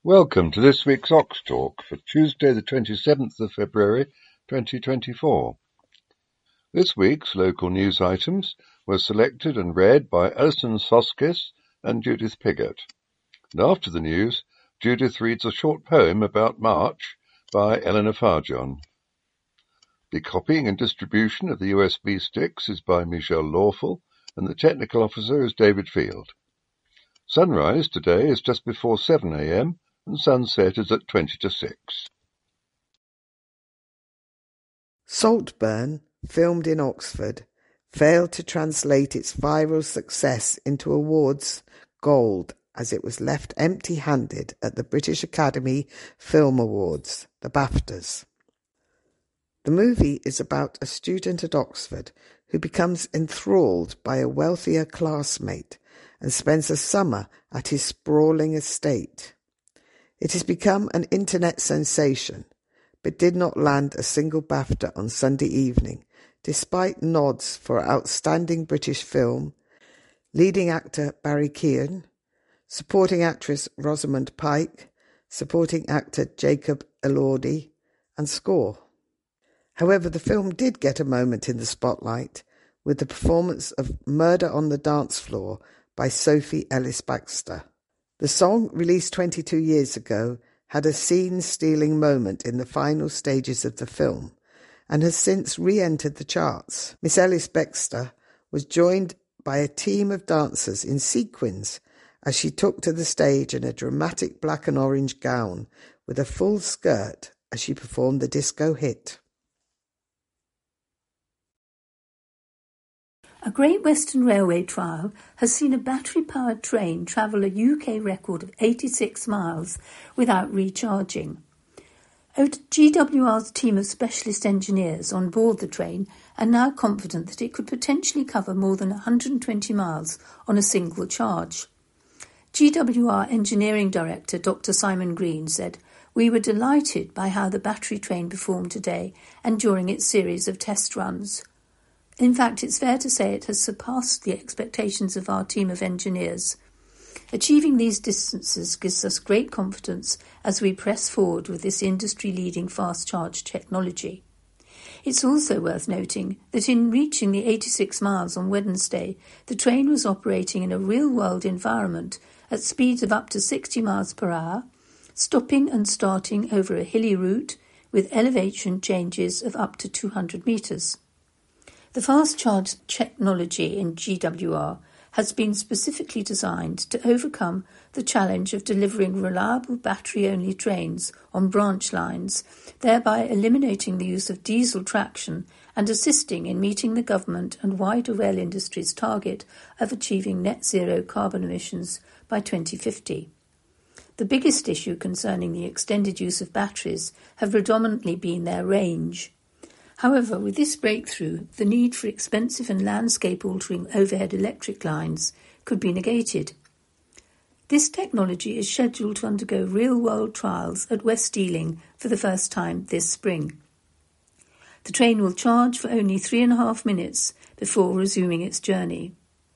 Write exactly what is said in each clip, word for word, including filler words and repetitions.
Welcome to this week's Ox Talk for Tuesday the twenty-seventh of February twenty twenty-four. This week's local news items were selected and read by Alison Soskis and Judith Piggott. And after the news, Judith reads a short poem about March by Eleanor Farjon. The copying and distribution of the U S B sticks is by Michelle Lawful, and the technical officer is David Field. Sunrise today is just before seven a.m. and sunset is at twenty to six. Saltburn, filmed in Oxford, failed to translate its viral success into awards gold as it was left empty-handed at the British Academy Film Awards, the BAFTAs. The movie is about a student at Oxford who becomes enthralled by a wealthier classmate and spends a summer at his sprawling estate. It has become an internet sensation, but did not land a single BAFTA on Sunday evening, despite nods for Outstanding British Film, leading actor Barry Keoghan, supporting actress Rosamund Pike, supporting actor Jacob Elordi, and score. However, the film did get a moment in the spotlight with the performance of Murder on the Dance Floor by Sophie Ellis-Bextor. The song, released twenty-two years ago, had a scene-stealing moment in the final stages of the film and has since re-entered the charts. Miss Ellis-Bextor was joined by a team of dancers in sequins as she took to the stage in a dramatic black and orange gown with a full skirt as she performed the disco hit. A Great Western Railway trial has seen a battery-powered train travel a U K record of eighty-six miles without recharging. G W R's team of specialist engineers on board the train are now confident that it could potentially cover more than one hundred twenty miles on a single charge. G W R Engineering Director Doctor Simon Green said, "We were delighted by how the battery train performed today and during its series of test runs. In fact, it's fair to say it has surpassed the expectations of our team of engineers. Achieving these distances gives us great confidence as we press forward with this industry-leading fast charge technology." It's also worth noting that in reaching the eighty-six miles on Wednesday, the train was operating in a real-world environment at speeds of up to sixty miles per hour, stopping and starting over a hilly route with elevation changes of up to two hundred metres. The fast charge technology in G W R has been specifically designed to overcome the challenge of delivering reliable battery-only trains on branch lines, thereby eliminating the use of diesel traction and assisting in meeting the government and wider rail industry's target of achieving net zero carbon emissions by twenty fifty. The biggest issue concerning the extended use of batteries have predominantly been their range. However, with this breakthrough, the need for expensive and landscape-altering overhead electric lines could be negated. This technology is scheduled to undergo real-world trials at West Ealing for the first time this spring. The train will charge for only three and a half minutes before resuming its journey.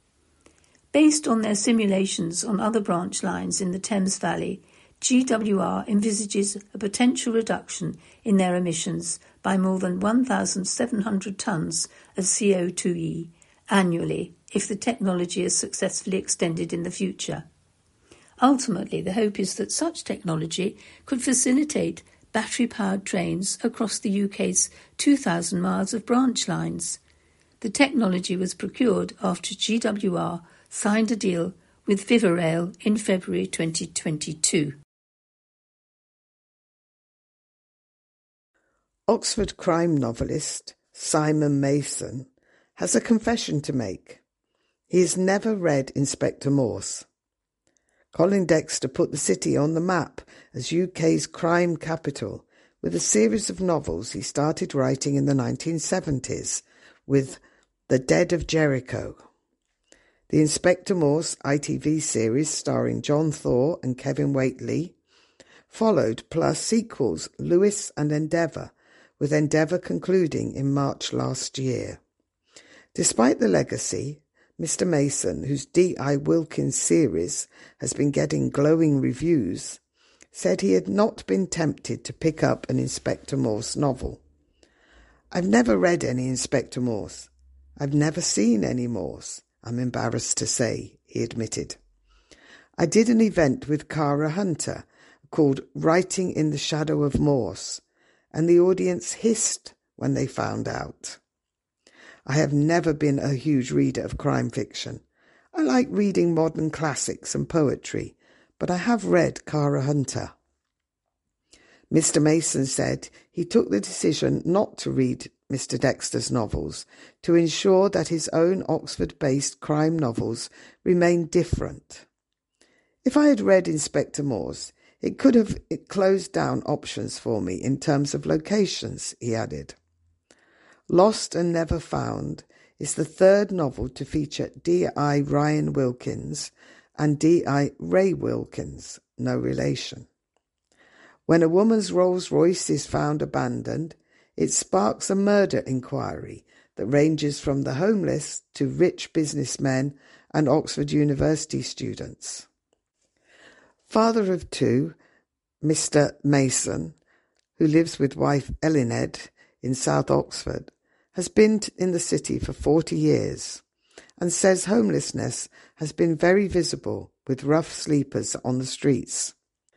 Based on their simulations on other branch lines in the Thames Valley, G W R envisages a potential reduction in their emissions by more than one thousand seven hundred tonnes of C O two e annually if the technology is successfully extended in the future. Ultimately, the hope is that such technology could facilitate battery-powered trains across the U K's two thousand miles of branch lines. The technology was procured after G W R signed a deal with Vivarail in February twenty twenty-two. Oxford crime novelist Simon Mason has a confession to make. He has never read Inspector Morse. Colin Dexter put the city on the map as U K's crime capital with a series of novels he started writing in the nineteen seventies with The Dead of Jericho. The Inspector Morse I T V series starring John Thaw and Kevin Whately followed, plus sequels Lewis and Endeavour, with Endeavour concluding in March last year. Despite the legacy, Mister Mason, whose D I Wilkins series has been getting glowing reviews, said he had not been tempted to pick up an Inspector Morse novel. I've never read any Inspector Morse. I've never seen any Morse, I'm embarrassed to say, he admitted. I did an event with Cara Hunter called Writing in the Shadow of Morse, and the audience hissed when they found out. I have never been a huge reader of crime fiction. I like reading modern classics and poetry, but I have read Cara Hunter. Mister Mason said he took the decision not to read Mister Dexter's novels to ensure that his own Oxford-based crime novels remained different. If I had read Inspector Morse, it could have it closed down options for me in terms of locations, he added. Lost and Never Found is the third novel to feature D I Ryan Wilkins and D I Ray Wilkins, no relation. When a woman's Rolls Royce is found abandoned, it sparks a murder inquiry that ranges from the homeless to rich businessmen and Oxford University students. Father of two, Mister Mason, who lives with wife Elined in South Oxford, has been in the city for forty years and says homelessness has been very visible with rough sleepers on the streets.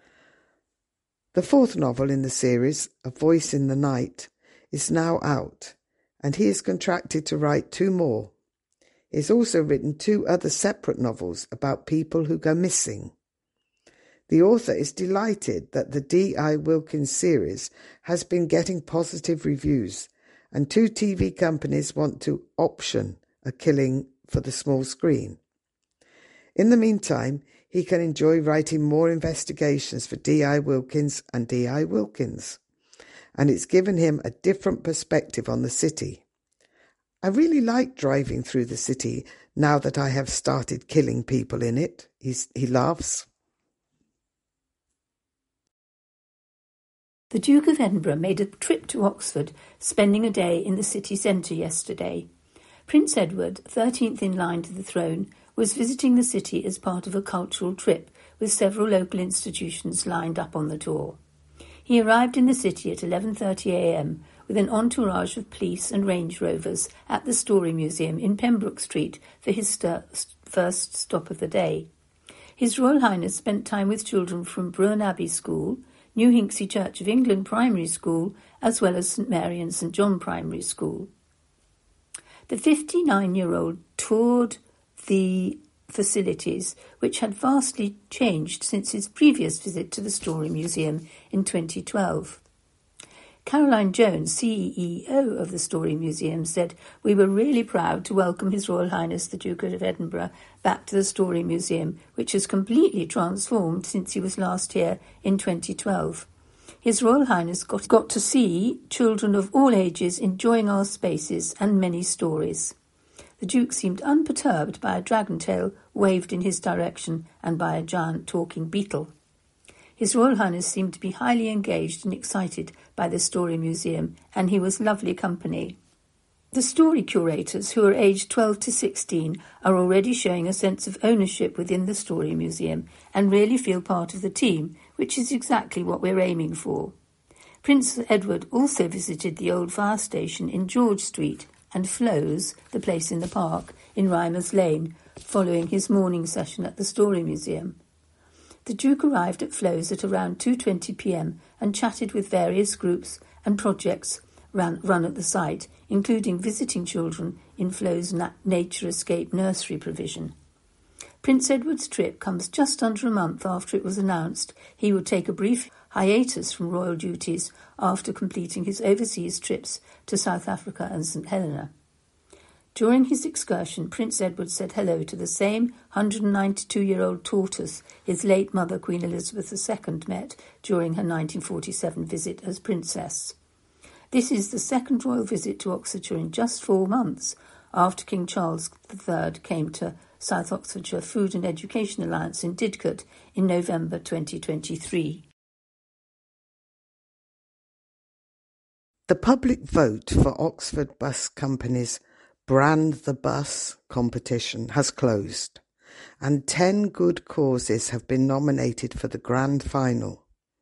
The fourth novel in the series, A Voice in the Night, is now out, and he is contracted to write two more. He has also written two other separate novels about people who go missing. The author is delighted that the D I Wilkins series has been getting positive reviews, and two T V companies want to option a killing for the small screen. In the meantime, he can enjoy writing more investigations for D I Wilkins and D I Wilkins, and it's given him a different perspective on the city. I really like driving through the city now that I have started killing people in it, He's, he laughs. The Duke of Edinburgh made a trip to Oxford, spending a day in the city centre yesterday. Prince Edward, thirteenth in line to the throne, was visiting the city as part of a cultural trip with several local institutions lined up on the tour. He arrived in the city at eleven thirty a m with an entourage of police and Range Rovers at the Story Museum in Pembroke Street for his st- first stop of the day. His Royal Highness spent time with children from Brune Abbey School, New Hinksey Church of England Primary School, as well as St Mary and St John Primary School. The fifty-nine-year-old toured the facilities, which had vastly changed since his previous visit to the Story Museum in twenty twelve. Caroline Jones, C E O of the Story Museum, said, "We were really proud to welcome His Royal Highness the Duke of Edinburgh back to the Story Museum, which has completely transformed since he was last here in twenty twelve. His Royal Highness got, got to see children of all ages enjoying our spaces and many stories." The Duke seemed unperturbed by a dragon tail waved in his direction and by a giant talking beetle. His Royal Highness seemed to be highly engaged and excited by the Story Museum, and he was lovely company. The story curators, who are aged twelve to sixteen, are already showing a sense of ownership within the Story Museum and really feel part of the team, which is exactly what we're aiming for. Prince Edward also visited the old fire station in George Street and Flows, the place in the park, in Rymers Lane, following his morning session at the Story Museum. The Duke arrived at Flows at around two twenty p m and chatted with various groups and projects ran, run at the site, including visiting children in Flows' na- Nature Escape nursery provision. Prince Edward's trip comes just under a month after it was announced he would take a brief hiatus from royal duties after completing his overseas trips to South Africa and St Helena. During his excursion, Prince Edward said hello to the same one hundred ninety-two-year-old tortoise his late mother, Queen Elizabeth the Second, met during her nineteen forty-seven visit as princess. This is the second royal visit to Oxfordshire in just four months, after King Charles the Third came to South Oxfordshire Food and Education Alliance in Didcot in November twenty twenty-three. The public vote for Oxford Bus Company's Brand the Bus competition has closed, and ten good causes have been nominated for the grand final.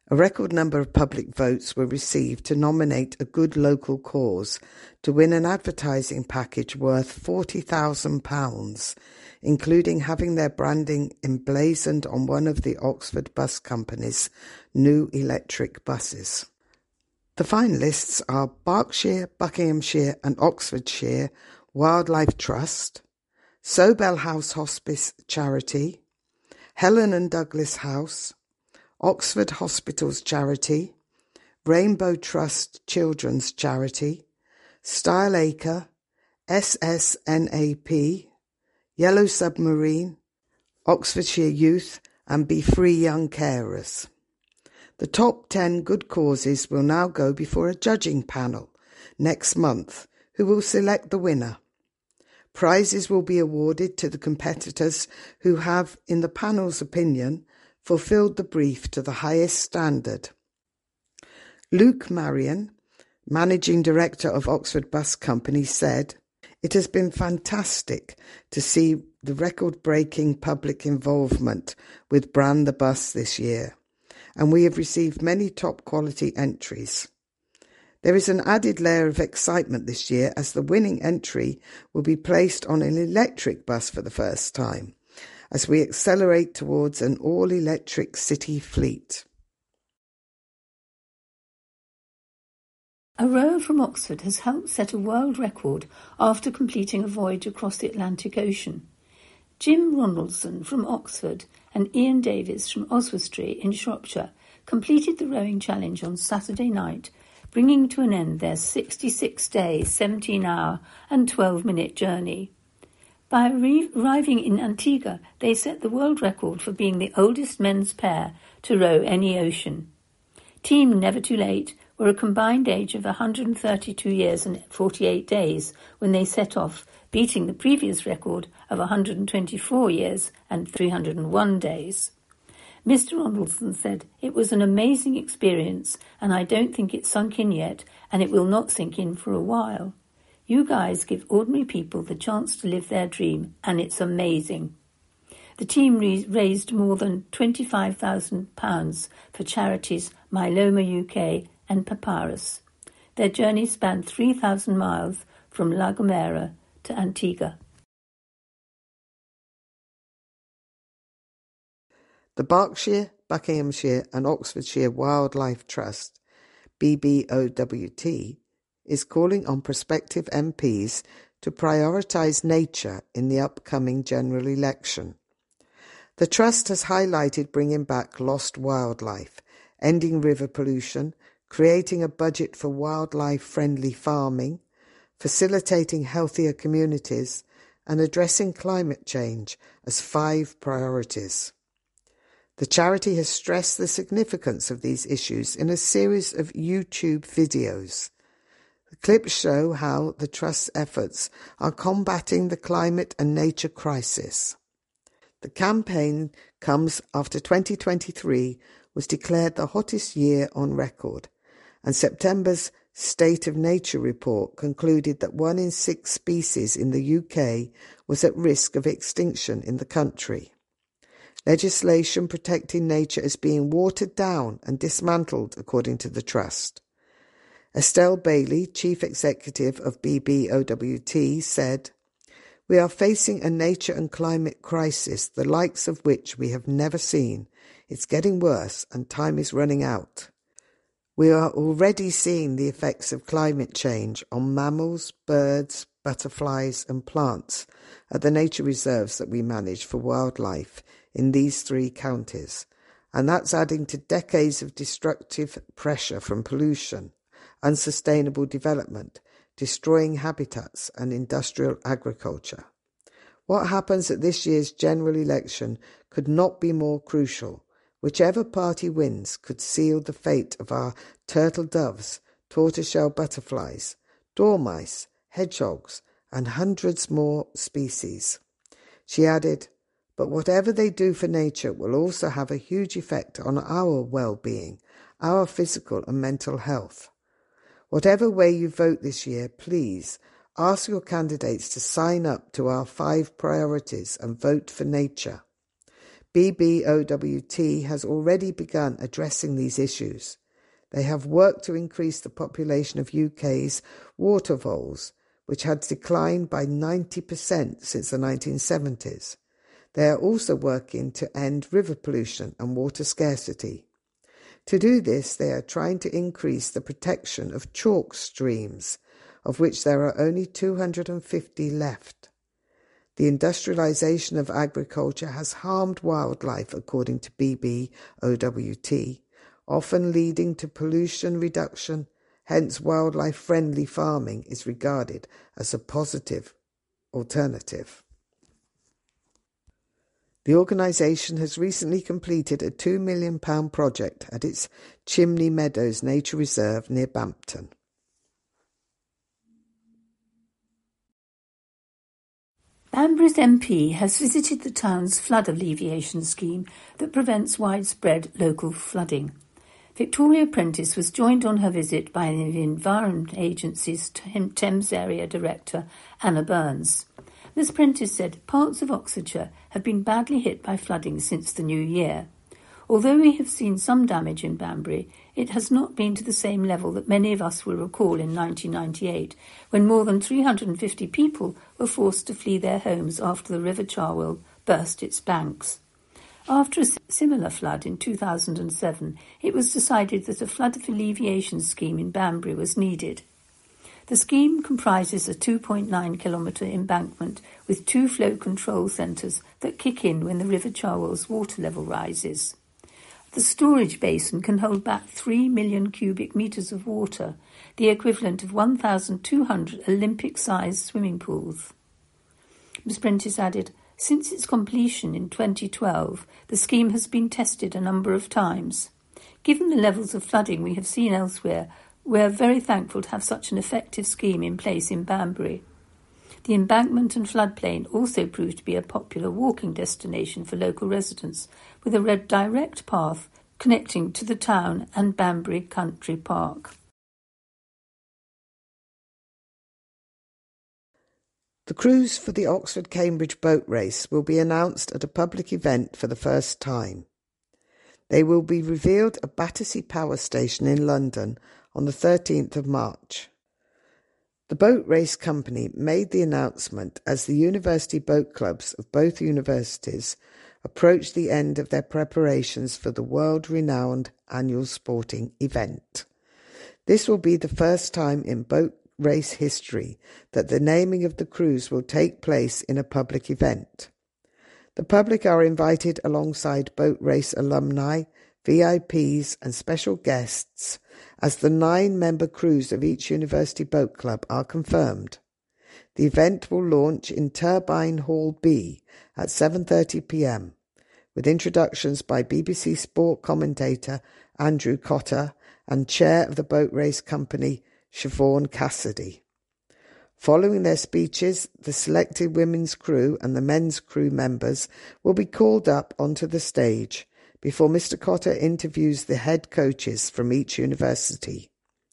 A record number of public votes were received to nominate a good local cause to win an advertising package worth forty thousand pounds, including having their branding emblazoned on one of the Oxford Bus Company's new electric buses. The finalists are Berkshire, Buckinghamshire and Oxfordshire Wildlife Trust, Sobell House Hospice Charity, Helen and Douglas House, Oxford Hospitals Charity, Rainbow Trust Children's Charity, Style Acre, S S N A P, Yellow Submarine, Oxfordshire Youth and Be Free Young Carers. The top ten good causes will now go before a judging panel next month, who will select the winner. Prizes will be awarded to the competitors who have, in the panel's opinion, fulfilled the brief to the highest standard. Luke Marion, Managing Director of Oxford Bus Company, said, "It has been fantastic to see the record-breaking public involvement with Brand the Bus this year, and we have received many top-quality entries. There is an added layer of excitement this year as the winning entry will be placed on an electric bus for the first time, as we accelerate towards an all-electric city fleet." A rower from Oxford has helped set a world record after completing a voyage across the Atlantic Ocean. Jim Ronaldson from Oxford and Ian Davis from Oswestry in Shropshire completed the rowing challenge on Saturday night, bringing to an end their sixty-six day, seventeen hour and twelve minute journey. By arriving in Antigua, they set the world record for being the oldest men's pair to row any ocean. Team Never Too Late were a combined age of one hundred thirty-two years and forty-eight days when they set off, beating the previous record of one hundred twenty-four years and three hundred one days. Mister Ronaldson said, "It was an amazing experience and I don't think it's sunk in yet, and it will not sink in for a while. You guys give ordinary people the chance to live their dream, and it's amazing." The team raised more than twenty-five thousand pounds for charities Myeloma U K and Papyrus. Their journey spanned three thousand miles from La Gomera to Antigua. The Berkshire, Buckinghamshire and Oxfordshire Wildlife Trust, B B O W T, is calling on prospective M Ps to prioritise nature in the upcoming general election. The Trust has highlighted bringing back lost wildlife, ending river pollution, creating a budget for wildlife-friendly farming, facilitating healthier communities, and addressing climate change as five priorities. The charity has stressed the significance of these issues in a series of YouTube videos. The clips show how the Trust's efforts are combating the climate and nature crisis. The campaign comes after twenty twenty-three was declared the hottest year on record, and September's State of Nature report concluded that one in six species in the U K was at risk of extinction in the country. Legislation protecting nature is being watered down and dismantled, according to the Trust. Estelle Bailey, Chief Executive of B B O W T, said, "We are facing a nature and climate crisis, the likes of which we have never seen. It's getting worse and time is running out. We are already seeing the effects of climate change on mammals, birds, butterflies and plants at the nature reserves that we manage for wildlife in these three counties, and that's adding to decades of destructive pressure from pollution, unsustainable development, destroying habitats and industrial agriculture. What happens at this year's general election could not be more crucial. Whichever party wins could seal the fate of our turtle doves, tortoiseshell butterflies, dormice, hedgehogs, and hundreds more species." She added, "But whatever they do for nature will also have a huge effect on our well-being, our physical and mental health. Whatever way you vote this year, please ask your candidates to sign up to our five priorities and vote for nature. B B O W T has already begun addressing these issues. They have worked to increase the population of U K's water voles, which had declined by ninety percent since the nineteen seventies. They are also working to end river pollution and water scarcity. To do this, they are trying to increase the protection of chalk streams, of which there are only two hundred fifty left. The industrialization of agriculture has harmed wildlife, according to B B O W T, often leading to pollution reduction. Hence, wildlife-friendly farming is regarded as a positive alternative. The organisation has recently completed a two million pounds project at its Chimney Meadows Nature Reserve near Bampton. Banbury's M P has visited the town's flood alleviation scheme that prevents widespread local flooding. Victoria Prentice was joined on her visit by the Environment Agency's Thames Area Director, Anna Burns. Miz Prentice said parts of Oxfordshire have been badly hit by flooding since the new year. Although we have seen some damage in Banbury, it has not been to the same level that many of us will recall in nineteen ninety-eight, when more than three hundred fifty people were forced to flee their homes after the River Cherwell burst its banks. After a similar flood in two thousand seven, it was decided that a flood alleviation scheme in Banbury was needed. The scheme comprises a two point nine kilometre embankment with two flow control centres that kick in when the River Cherwell's water level rises. The storage basin can hold back three million cubic metres of water, the equivalent of one thousand two hundred Olympic-sized swimming pools. Miz Prentice added, since its completion in twenty twelve, the scheme has been tested a number of times. Given the levels of flooding we have seen elsewhere, we are very thankful to have such an effective scheme in place in Banbury. The embankment and floodplain also proved to be a popular walking destination for local residents, with a red direct path connecting to the town and Banbury Country Park. The crews for the Oxford-Cambridge boat race will be announced at a public event for the first time. They will be revealed at Battersea Power Station in London on the thirteenth of March. The boat race company made the announcement as the university boat clubs of both universities approached the end of their preparations for the world-renowned annual sporting event. This will be the first time in boat race history that the naming of the crews will take place in a public event. The public are invited alongside boat race alumni, V I Ps and special guests as the nine-member crews of each university boat club are confirmed. The event will launch in Turbine Hall B at seven thirty p m, with introductions by B B C Sport commentator Andrew Cotter and chair of the boat race company Siobhan Cassidy. Following their speeches, the selected women's crew and the men's crew members will be called up onto the stage before Mister Cotter interviews the head coaches from each university.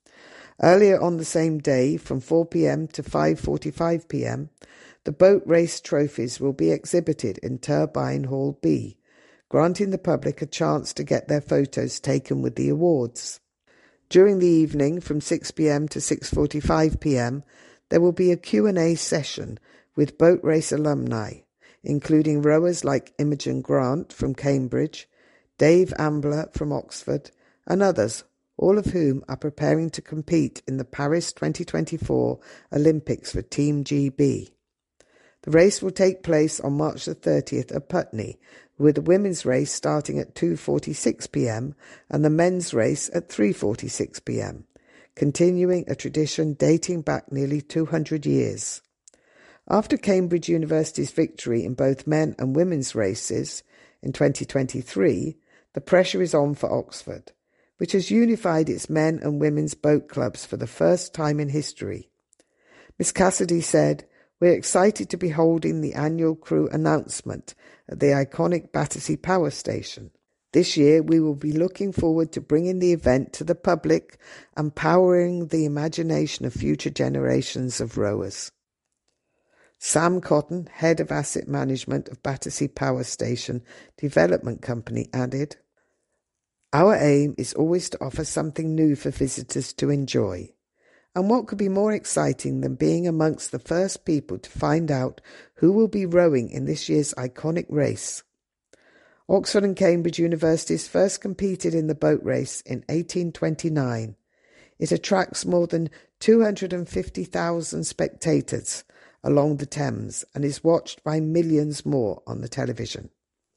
Earlier on the same day, from four p m to five forty-five p m, the boat race trophies will be exhibited in Turbine Hall B, granting the public a chance to get their photos taken with the awards. During the evening, from six p m to six forty-five p m, there will be a Q and A session with boat race alumni, including rowers like Imogen Grant from Cambridge, Dave Ambler from Oxford, and others, all of whom are preparing to compete in the Paris twenty twenty-four Olympics for Team G B. The race will take place on March the thirtieth at Putney, with the women's race starting at two forty-six p m and the men's race at three forty-six p m, continuing a tradition dating back nearly two hundred years. After Cambridge University's victory in both men and women's races in twenty twenty-three, the pressure is on for Oxford, which has unified its men and women's boat clubs for the first time in history. Miss Cassidy said, "We're excited to be holding the annual crew announcement at the iconic Battersea Power Station. This year we will be looking forward to bringing the event to the public and powering the imagination of future generations of rowers." Sam Cotton, head of asset management of Battersea Power Station Development Company, added, "Our aim is always to offer something new for visitors to enjoy. And what could be more exciting than being amongst the first people to find out who will be rowing in this year's iconic race?" Oxford and Cambridge Universities first competed in the boat race in eighteen twenty-nine. It attracts more than two hundred fifty thousand spectators along the Thames and is watched by millions more on the television.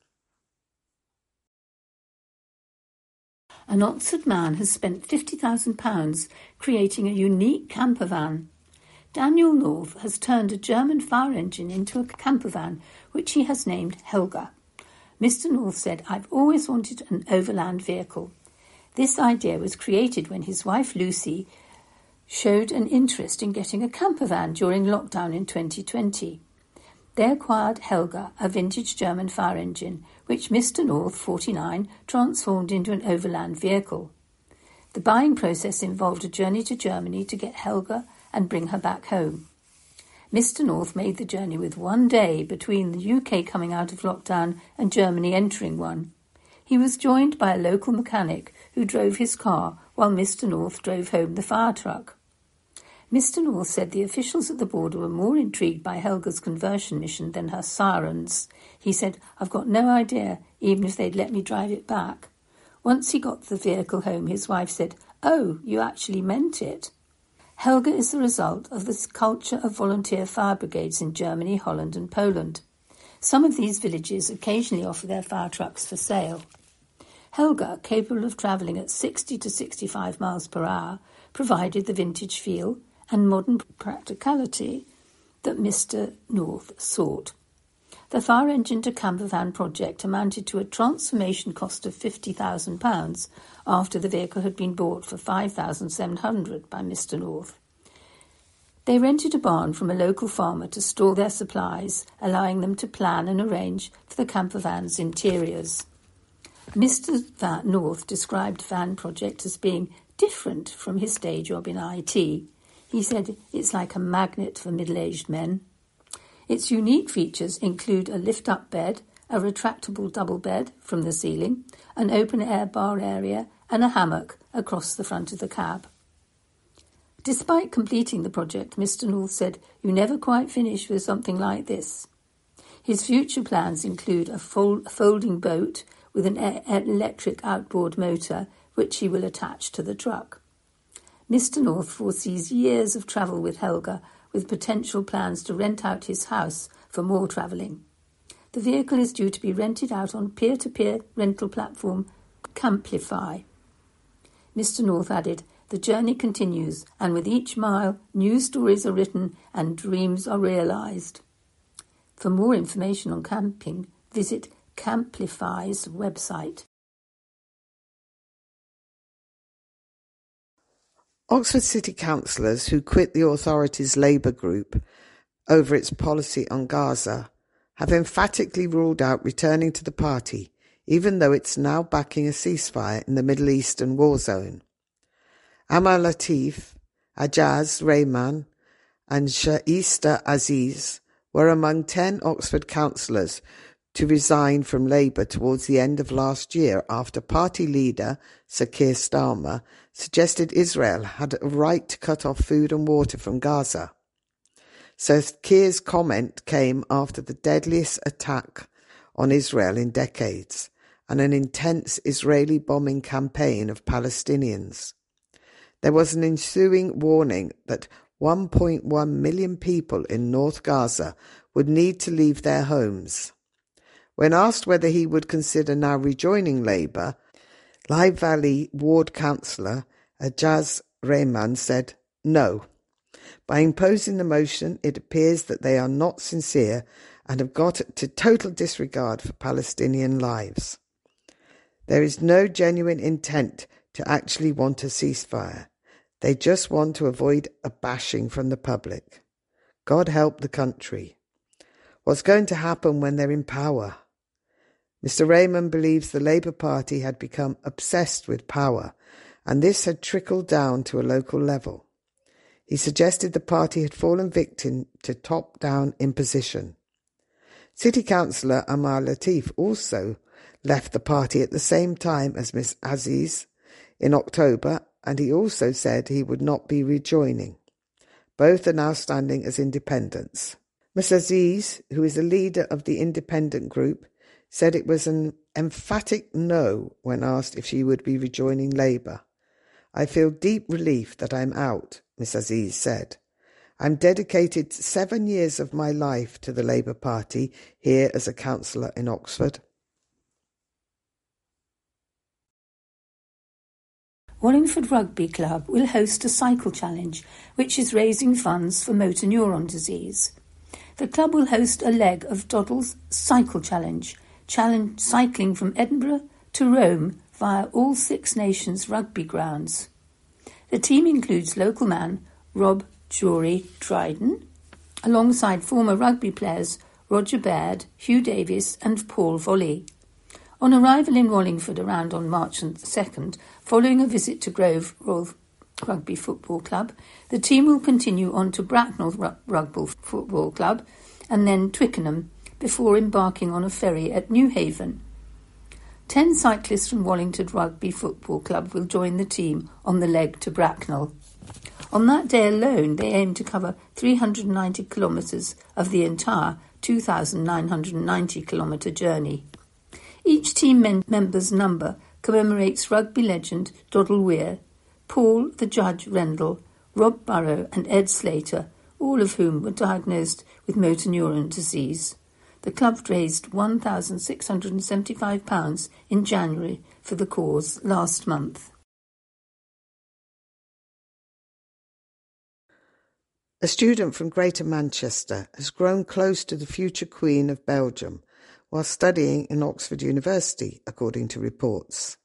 An Oxford man has spent fifty thousand pounds creating a unique camper van. Daniel North has turned a German fire engine into a camper van, which he has named Helga. Mister North said, "I've always wanted an overland vehicle." This idea was created when his wife Lucy showed an interest in getting a camper van during lockdown in twenty twenty. They acquired Helga, a vintage German fire engine, which Mister North, forty-nine, transformed into an overland vehicle. The buying process involved a journey to Germany to get Helga and bring her back home. Mister North made the journey with one day between the U K coming out of lockdown and Germany entering one. He was joined by a local mechanic who drove his car while Mister North drove home the fire truck. Mister North said the officials at the border were more intrigued by Helga's conversion mission than her sirens. He said, "I've got no idea, even if they'd let me drive it back." Once he got the vehicle home, his wife said, "Oh, you actually meant it." Helga is the result of this culture of volunteer fire brigades in Germany, Holland and Poland. Some of these villages occasionally offer their fire trucks for sale. Helga, capable of travelling at sixty to sixty-five miles per hour, provided the vintage feel and modern practicality that Mister North sought. The fire engine to camper van project amounted to a transformation cost of fifty thousand pounds after the vehicle had been bought for five thousand seven hundred pounds by Mister North. They rented a barn from a local farmer to store their supplies, allowing them to plan and arrange for the camper van's interiors. Mister North described Van Project as being different from his day job in I T. He said it's like a magnet for middle-aged men. Its unique features include a lift-up bed, a retractable double bed from the ceiling, an open-air bar area, and a hammock across the front of the cab. Despite completing the project, Mister North said, "You never quite finish with something like this." His future plans include a, fold- a folding boat with an e- electric outboard motor, which he will attach to the truck. Mister North foresees years of travel with Helga, with potential plans to rent out his house for more travelling. The vehicle is due to be rented out on peer-to-peer rental platform Camplify. Mister North added, "The journey continues, and with each mile, new stories are written and dreams are realised." For more information on camping, visit Camplify's website. Oxford City councillors who quit the authorities' Labour group over its policy on Gaza have emphatically ruled out returning to the party, even though it's now backing a ceasefire in the Middle Eastern war zone. Amal Latif, Ajaz Rehman and Shaista Aziz were among ten Oxford councillors to resign from Labour towards the end of last year after party leader Sir Keir Starmer suggested Israel had a right to cut off food and water from Gaza. Sir Keir's comment came after the deadliest attack on Israel in decades and an intense Israeli bombing campaign of Palestinians. There was an ensuing warning that one point one million people in North Gaza would need to leave their homes. When asked whether he would consider now rejoining Labour, Lythe Valley ward councillor Ajaz Rehman said no. By imposing the motion, it appears that they are not sincere and have got to total disregard for Palestinian lives. There is no genuine intent to actually want a ceasefire. They just want to avoid a bashing from the public. God help the country. What's going to happen when they're in power? Mister Raymond believes the Labour Party had become obsessed with power, and this had trickled down to a local level. He suggested the party had fallen victim to top-down imposition. City Councillor Amar Latif also left the party at the same time as Miss Aziz in October, and he also said he would not be rejoining. Both are now standing as independents. Miss Aziz, who is the leader of the independent group, said it was an emphatic no when asked if she would be rejoining Labour. I feel deep relief that I'm out, Miss Aziz said. I'm dedicated seven years of my life to the Labour Party here as a councillor in Oxford. Wallingford Rugby Club will host a cycle challenge, which is raising funds for motor neuron disease. The club will host a leg of Doddle's Cycle Challenge, challenge cycling from Edinburgh to Rome via all Six Nations rugby grounds. The team includes local man Rob Jory Dryden, alongside former rugby players Roger Baird, Hugh Davis and Paul Volley. On arrival in Wallingford around on March second, following a visit to Grove Royal Rugby Football Club, the team will continue on to Bracknell Rugby Football Club and then Twickenham before embarking on a ferry at Newhaven. Ten cyclists from Wallingford Rugby Football Club will join the team on the leg to Bracknell. On that day alone, they aim to cover three hundred ninety kilometres of the entire two thousand nine hundred ninety kilometre journey. Each team mem- member's number commemorates rugby legend Doddle Weir, Paul the Judge Rendell, Rob Burrow and Ed Slater, all of whom were diagnosed with motor neuron disease. The club raised one thousand six hundred seventy-five pounds in January for the cause last month. A student from Greater Manchester has grown close to the future Queen of Belgium while studying in Oxford University, according to reports.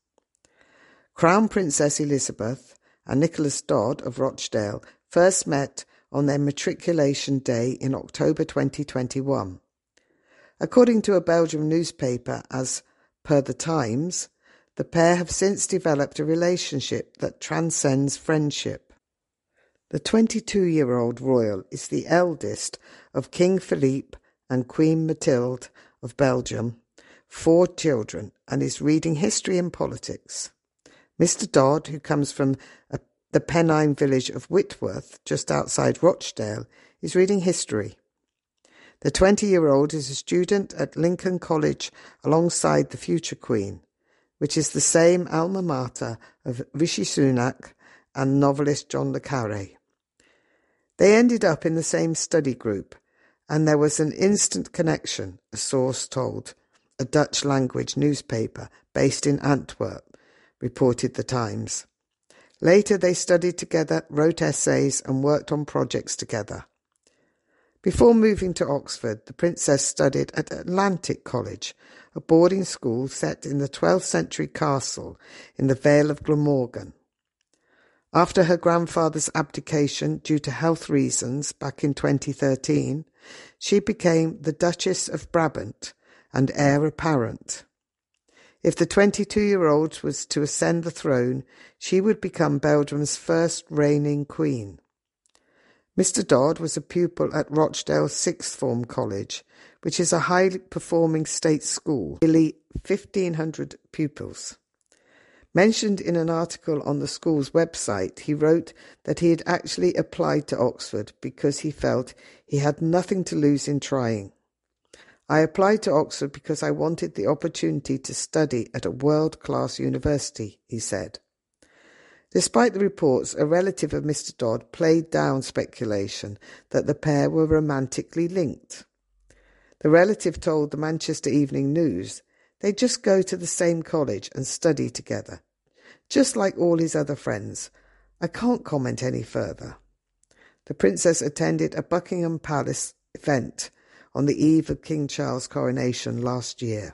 Crown Princess Elizabeth and Nicholas Dodd of Rochdale first met on their matriculation day in October twenty twenty-one. According to a Belgian newspaper as per The Times, the pair have since developed a relationship that transcends friendship. The twenty-two-year-old royal is the eldest of King Philippe and Queen Mathilde of Belgium, four children, and is reading history and politics. Mister Dodd, who comes from a, the Pennine village of Whitworth, just outside Rochdale, is reading history. The twenty-year-old is a student at Lincoln College alongside the future Queen, which is the same alma mater of Rishi Sunak and novelist John le Carré. They ended up in the same study group, and there was an instant connection, a source told a Dutch-language newspaper based in Antwerp, reported The Times. Later they studied together, wrote essays and worked on projects together. Before moving to Oxford, the princess studied at Atlantic College, a boarding school set in the twelfth century castle in the Vale of Glamorgan. After her grandfather's abdication due to health reasons back in twenty thirteen, she became the Duchess of Brabant and heir apparent. If the twenty-two-year-old was to ascend the throne, she would become Belgium's first reigning queen. Mister Dodd was a pupil at Rochdale Sixth Form College, which is a highly performing state school, nearly fifteen hundred pupils. Mentioned in an article on the school's website, he wrote that he had actually applied to Oxford because he felt he had nothing to lose in trying. I applied to Oxford because I wanted the opportunity to study at a world-class university, he said. Despite the reports, a relative of Mister Dodd played down speculation that the pair were romantically linked. The relative told the Manchester Evening News they just go to the same college and study together, just like all his other friends. I can't comment any further. The princess attended a Buckingham Palace event on the eve of King Charles' coronation last year.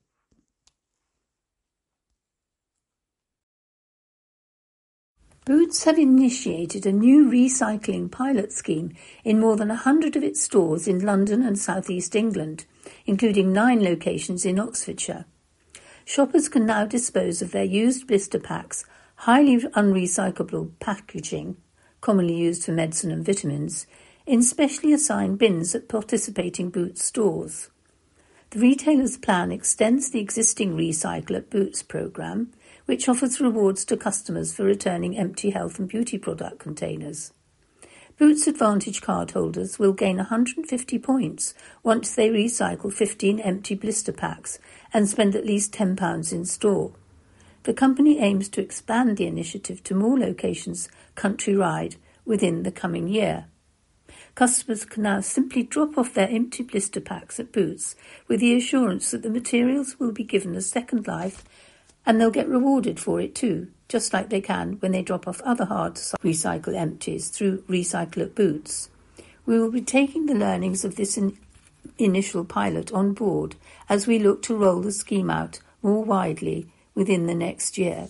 Boots have initiated a new recycling pilot scheme in more than a hundred of its stores in London and South East England, including nine locations in Oxfordshire. Shoppers can now dispose of their used blister packs, highly unrecyclable packaging, commonly used for medicine and vitamins, in specially assigned bins at participating Boots stores. The retailer's plan extends the existing Recycle at Boots programme, which offers rewards to customers for returning empty health and beauty product containers. Boots Advantage cardholders will gain one hundred fifty points once they recycle fifteen empty blister packs and spend at least ten pounds in store. The company aims to expand the initiative to more locations countrywide within the coming year. Customers can now simply drop off their empty blister packs at Boots with the assurance that the materials will be given a second life, and they'll get rewarded for it too, just like they can when they drop off other hard to recycle empties through Recycle at Boots. We will be taking the learnings of this in- initial pilot on board as we look to roll the scheme out more widely within the next year.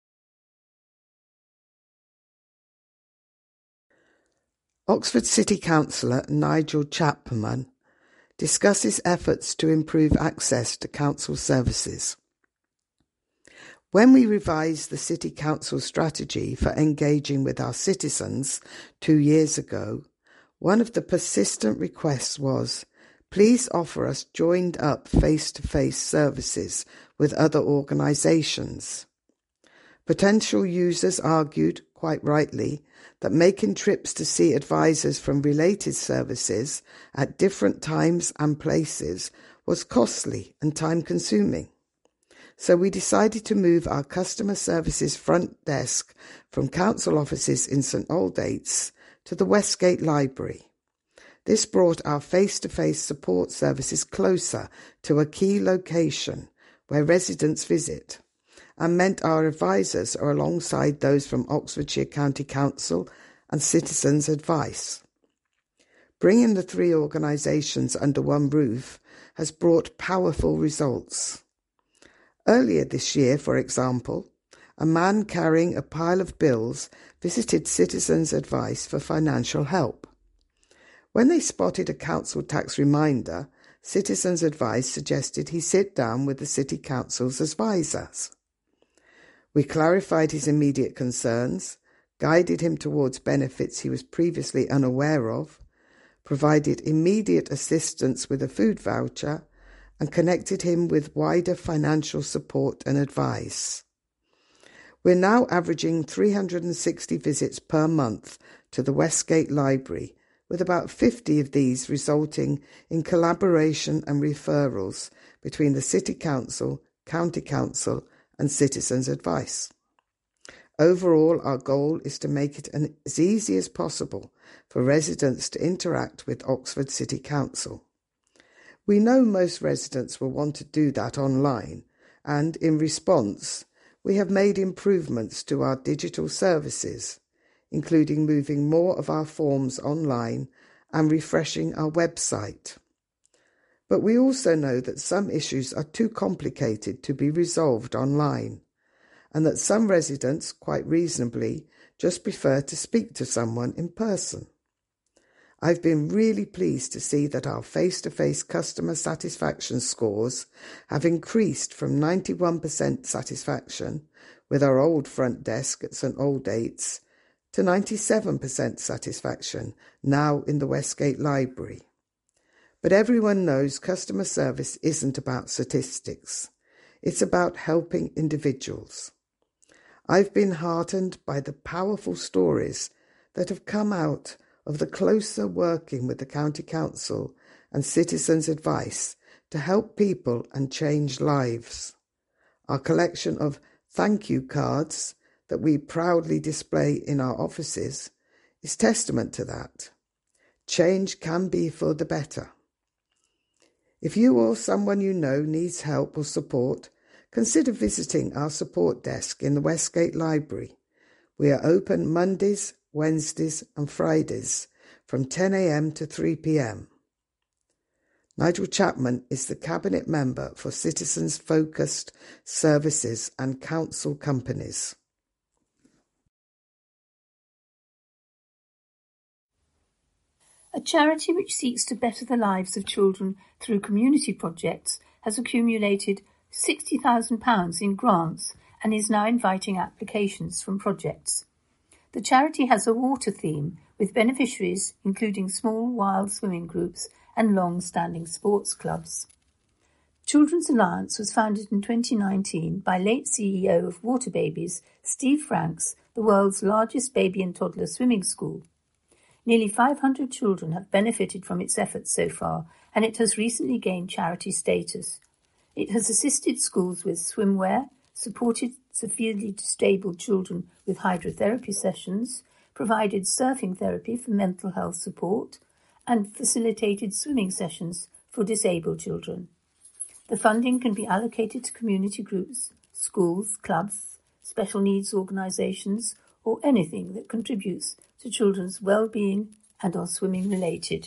Oxford City Councillor Nigel Chapman discusses efforts to improve access to council services. When we revised the City Council strategy for engaging with our citizens two years ago, one of the persistent requests was, please offer us joined-up face-to-face services with other organisations. Potential users argued, quite rightly, that making trips to see advisors from related services at different times and places was costly and time-consuming. So we decided to move our customer services front desk from council offices in St Aldate's to the Westgate Library. This brought our face-to-face support services closer to a key location where residents visit, and meant our advisors are alongside those from Oxfordshire County Council and Citizens Advice. Bringing the three organisations under one roof has brought powerful results. Earlier this year, for example, a man carrying a pile of bills visited Citizens Advice for financial help. When they spotted a council tax reminder, Citizens Advice suggested he sit down with the City Council's advisors. We clarified his immediate concerns, guided him towards benefits he was previously unaware of, provided immediate assistance with a food voucher, and connected him with wider financial support and advice. We're now averaging three hundred sixty visits per month to the Westgate Library, with about fifty of these resulting in collaboration and referrals between the City Council, County Council and Citizens Advice. Overall, our goal is to make it an, as easy as possible for residents to interact with Oxford City Council. We know most residents will want to do that online, and in response, we have made improvements to our digital services, including moving more of our forms online and refreshing our website. But we also know that some issues are too complicated to be resolved online, and that some residents, quite reasonably, just prefer to speak to someone in person. I've been really pleased to see that our face-to-face customer satisfaction scores have increased from ninety-one percent satisfaction with our old front desk at St Aldate's to ninety-seven percent satisfaction now in the Westgate Library. But everyone knows customer service isn't about statistics. It's about helping individuals. I've been heartened by the powerful stories that have come out of the closer working with the County Council and Citizens Advice to help people and change lives. Our collection of thank you cards that we proudly display in our offices is testament to that. Change can be for the better. If you or someone you know needs help or support, consider visiting our support desk in the Westgate Library. We are open Mondays, Wednesdays and Fridays from ten a m to three p m. Nigel Chapman is the Cabinet Member for Citizens Focused Services and Council Companies. A charity which seeks to better the lives of children through community projects has accumulated sixty thousand pounds in grants and is now inviting applications from projects. The charity has a water theme, with beneficiaries including small wild swimming groups and long-standing sports clubs. Children's Alliance was founded in twenty nineteen by late C E O of Water Babies, Steve Franks, the world's largest baby and toddler swimming school. Nearly five hundred children have benefited from its efforts so far, and it has recently gained charity status. It has assisted schools with swimwear, supported severely disabled children with hydrotherapy sessions, provided surfing therapy for mental health support, and facilitated swimming sessions for disabled children. The funding can be allocated to community groups, schools, clubs, special needs organisations, or anything that contributes to children's well-being and are swimming related.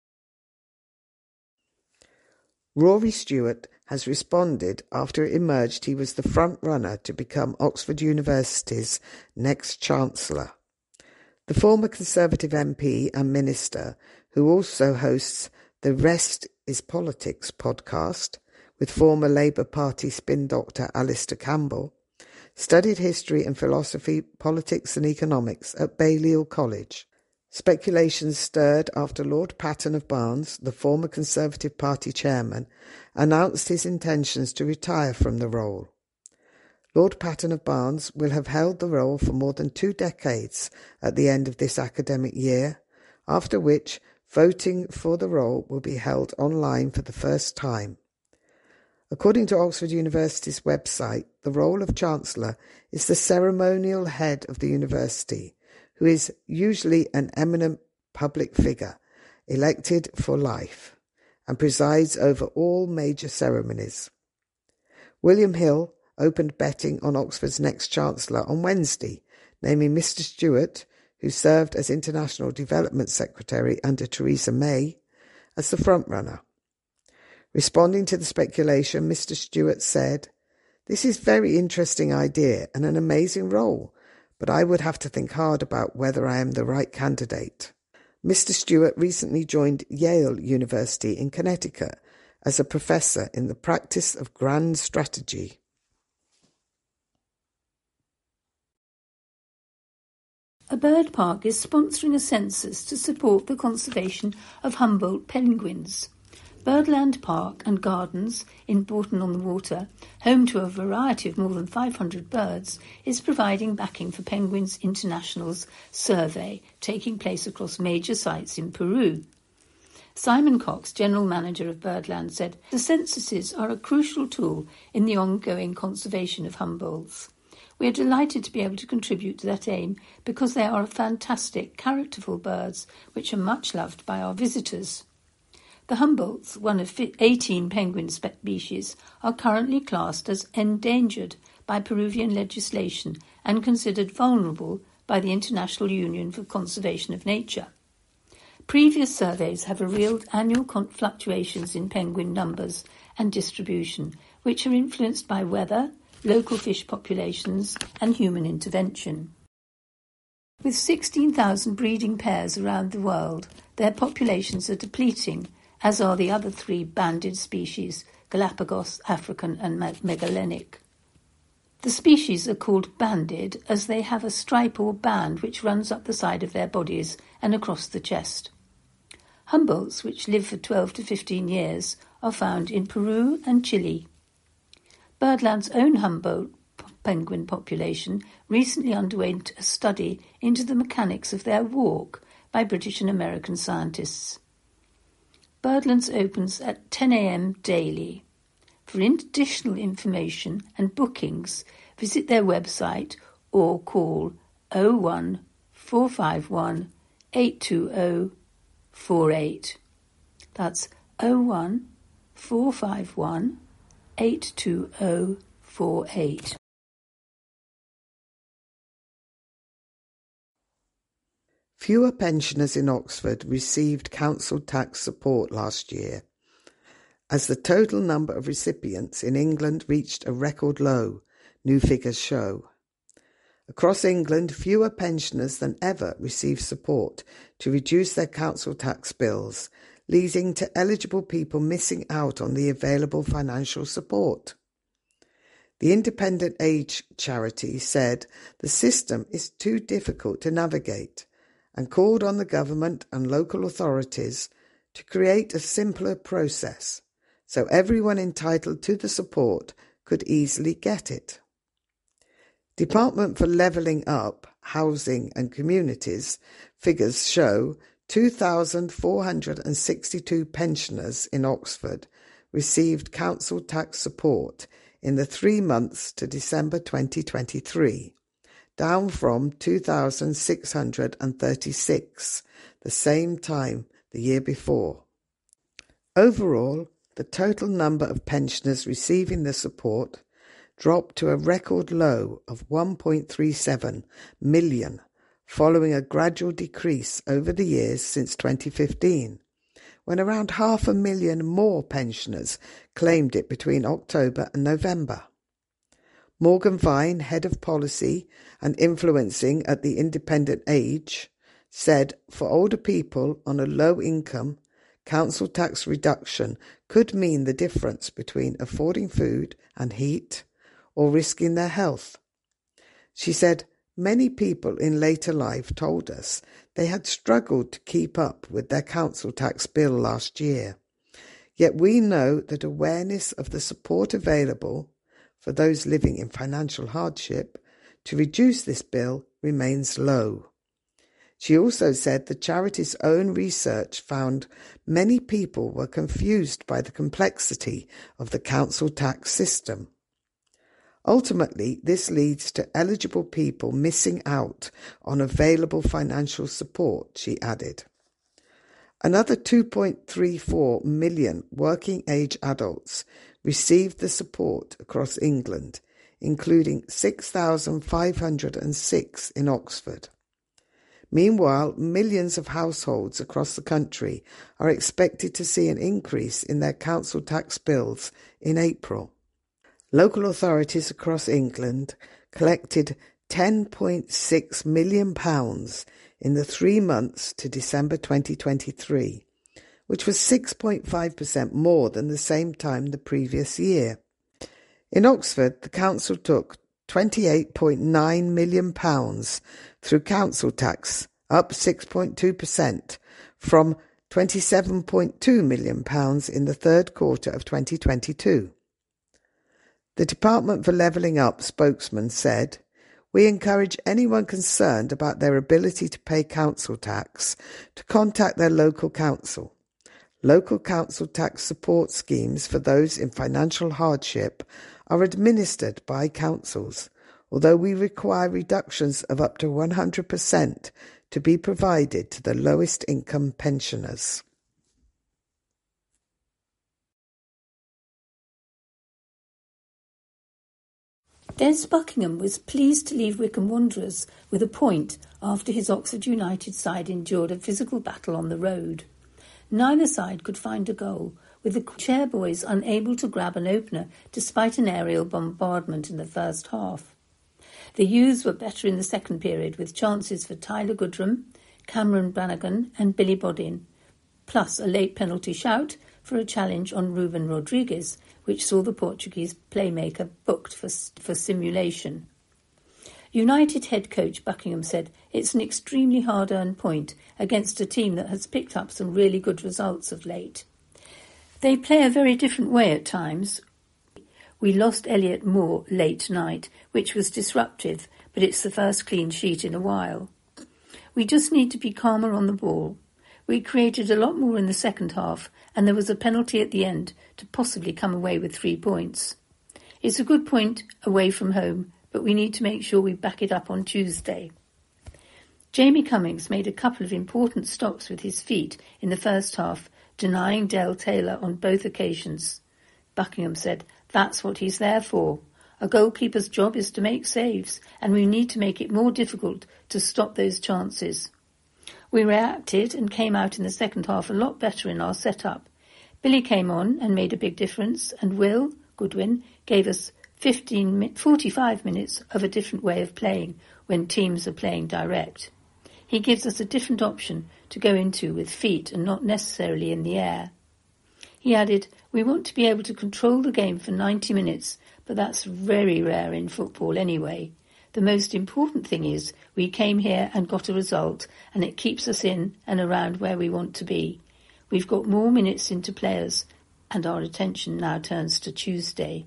Rory Stewart has responded after it emerged he was the front-runner to become Oxford University's next Chancellor. The former Conservative M P and Minister, who also hosts the Rest is Politics podcast with former Labour Party spin doctor Alistair Campbell, studied history and philosophy, politics and economics at Balliol College. Speculations stirred after Lord Patten of Barnes, the former Conservative Party chairman, announced his intentions to retire from the role. Lord Patten of Barnes will have held the role for more than two decades at the end of this academic year, after which voting for the role will be held online for the first time. According to Oxford University's website, the role of Chancellor is the ceremonial head of the university, who is usually an eminent public figure, elected for life, and presides over all major ceremonies. William Hill opened betting on Oxford's next Chancellor on Wednesday, naming Mister Stewart, who served as International Development Secretary under Theresa May, as the frontrunner. Responding to the speculation, Mister Stewart said, "This is a very interesting idea and an amazing role, but I would have to think hard about whether I am the right candidate." Mister Stewart recently joined Yale University in Connecticut as a professor in the practice of grand strategy. A bird park is sponsoring a census to support the conservation of Humboldt penguins. Birdland Park and Gardens in Bourton-on-the-Water, home to a variety of more than five hundred birds, is providing backing for Penguins International's survey taking place across major sites in Peru. Simon Cox, General Manager of Birdland, said, "The censuses are a crucial tool in the ongoing conservation of Humboldts. We are delighted to be able to contribute to that aim because they are fantastic, characterful birds which are much loved by our visitors." The Humboldts, one of eighteen penguin species, are currently classed as endangered by Peruvian legislation and considered vulnerable by the International Union for Conservation of Nature. Previous surveys have revealed annual fluctuations in penguin numbers and distribution, which are influenced by weather, local fish populations, and human intervention. With sixteen thousand breeding pairs around the world, their populations are depleting, as are the other three banded species, Galapagos, African and Magellanic. The species are called banded as they have a stripe or band which runs up the side of their bodies and across the chest. Humboldts, which live for twelve to fifteen years, are found in Peru and Chile. Birdland's own Humboldt penguin population recently underwent a study into the mechanics of their walk by British and American scientists. Birdlands opens at ten a.m. daily. For additional information and bookings, visit their website or call oh one four five one eight two oh four eight. That's oh one four five one eight two oh four eight. Fewer pensioners in Oxford received council tax support last year, as the total number of recipients in England reached a record low, new figures show. Across England, fewer pensioners than ever received support to reduce their council tax bills, leading to eligible people missing out on the available financial support. The Independent Age charity said the system is too difficult to navigate and called on the government and local authorities to create a simpler process so everyone entitled to the support could easily get it. Department for Levelling Up, Housing and Communities figures show two thousand four hundred sixty-two pensioners in Oxford received council tax support in the three months to December twenty twenty-three, down from two thousand six hundred thirty-six the same time the year before. Overall, the total number of pensioners receiving the support dropped to a record low of one point three seven million, following a gradual decrease over the years since twenty fifteen, when around half a million more pensioners claimed it between October and November. Morgan Vine, Head of Policy and Influencing at the Independent Age, said for older people on a low income, council tax reduction could mean the difference between affording food and heat or risking their health. She said, many people in later life told us they had struggled to keep up with their council tax bill last year. Yet we know that awareness of the support available for those living in financial hardship to reduce this bill remains low. She also said the charity's own research found many people were confused by the complexity of the council tax system. Ultimately, this leads to eligible people missing out on available financial support, she added. Another two point three four million working-age adults received the support across England, including six thousand five hundred six in Oxford. Meanwhile, millions of households across the country are expected to see an increase in their council tax bills in April. Local authorities across England collected ten point six million pounds in the three months to December twenty twenty-three, which was six point five percent more than the same time the previous year. In Oxford, the council took twenty-eight point nine million pounds through council tax, up six point two percent, from twenty-seven point two million pounds in the third quarter of twenty twenty-two. The Department for Levelling Up spokesman said, "We encourage anyone concerned about their ability to pay council tax to contact their local council. Local council tax support schemes for those in financial hardship are administered by councils, although we require reductions of up to one hundred percent to be provided to the lowest income pensioners." Des Buckingham was pleased to leave Wycombe Wanderers with a point after his Oxford United side endured a physical battle on the road. Neither side could find a goal, with the chairboys unable to grab an opener despite an aerial bombardment in the first half. The youths were better in the second period, with chances for Tyler Goodrum, Cameron Brannigan and Billy Bodin, plus a late penalty shout for a challenge on Ruben Rodriguez, which saw the Portuguese playmaker booked for, for simulation. United head coach Buckingham said it's an extremely hard-earned point against a team that has picked up some really good results of late. They play a very different way at times. We lost Elliot Moore late tonight, which was disruptive, but it's the first clean sheet in a while. We just need to be calmer on the ball. We created a lot more in the second half, and there was a penalty at the end to possibly come away with three points. It's a good point away from home, but we need to make sure we back it up on Tuesday. Jamie Cummings made a couple of important stops with his feet in the first half, denying Dale Taylor on both occasions. Buckingham said, "That's what he's there for. A goalkeeper's job is to make saves, and we need to make it more difficult to stop those chances." We reacted and came out in the second half a lot better in our setup. Billy came on and made a big difference, and Will Goodwin gave us fifteen, forty-five minutes of a different way of playing when teams are playing direct. He gives us a different option to go into with feet and not necessarily in the air. He added, "We want to be able to control the game for ninety minutes, but that's very rare in football anyway. The most important thing is we came here and got a result, and it keeps us in and around where we want to be. We've got more minutes into players, and our attention now turns to Tuesday.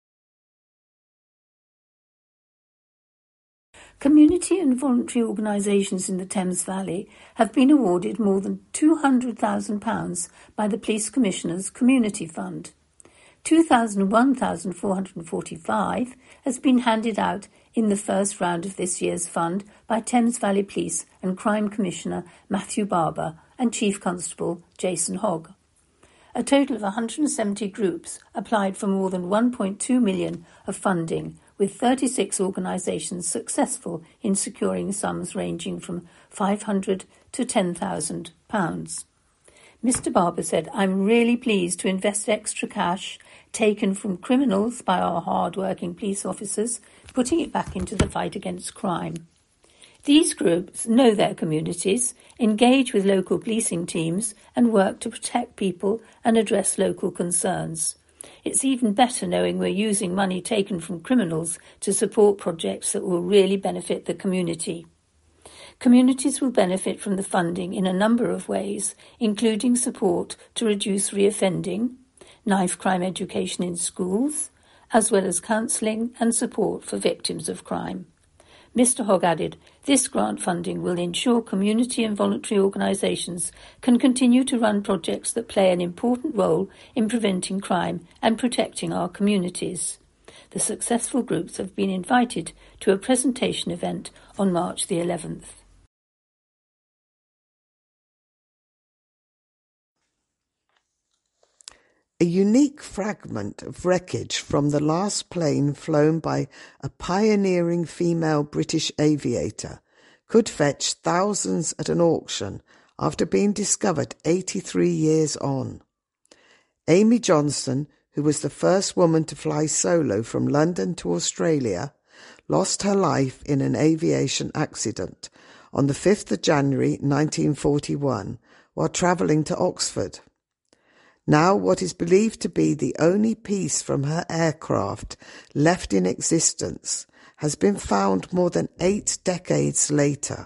Community and voluntary organisations in the Thames Valley have been awarded more than two hundred thousand pounds by the Police Commissioner's Community Fund. two thousand one thousand four hundred forty-five has been handed out in the first round of this year's fund by Thames Valley Police and Crime Commissioner Matthew Barber and Chief Constable Jason Hogg. A total of one hundred seventy groups applied for more than one point two million of funding, with thirty-six organisations successful in securing sums ranging from five hundred to ten thousand pounds. Mister Barber said, "I'm really pleased to invest extra cash taken from criminals by our hard-working police officers, putting it back into the fight against crime. These groups know their communities, engage with local policing teams, and work to protect people and address local concerns. It's even better knowing we're using money taken from criminals to support projects that will really benefit the community. Communities will benefit from the funding in a number of ways, including support to reduce reoffending, knife crime education in schools, as well as counselling and support for victims of crime." Mister Hogg added, "This grant funding will ensure community and voluntary organisations can continue to run projects that play an important role in preventing crime and protecting our communities. The successful groups have been invited to a presentation event on March the eleventh. A unique fragment of wreckage from the last plane flown by a pioneering female British aviator could fetch thousands at an auction after being discovered eighty-three years on. Amy Johnston, who was the first woman to fly solo from London to Australia, lost her life in an aviation accident on the fifth of January nineteen forty-one while travelling to Oxford. Now what is believed to be the only piece from her aircraft left in existence has been found more than eight decades later.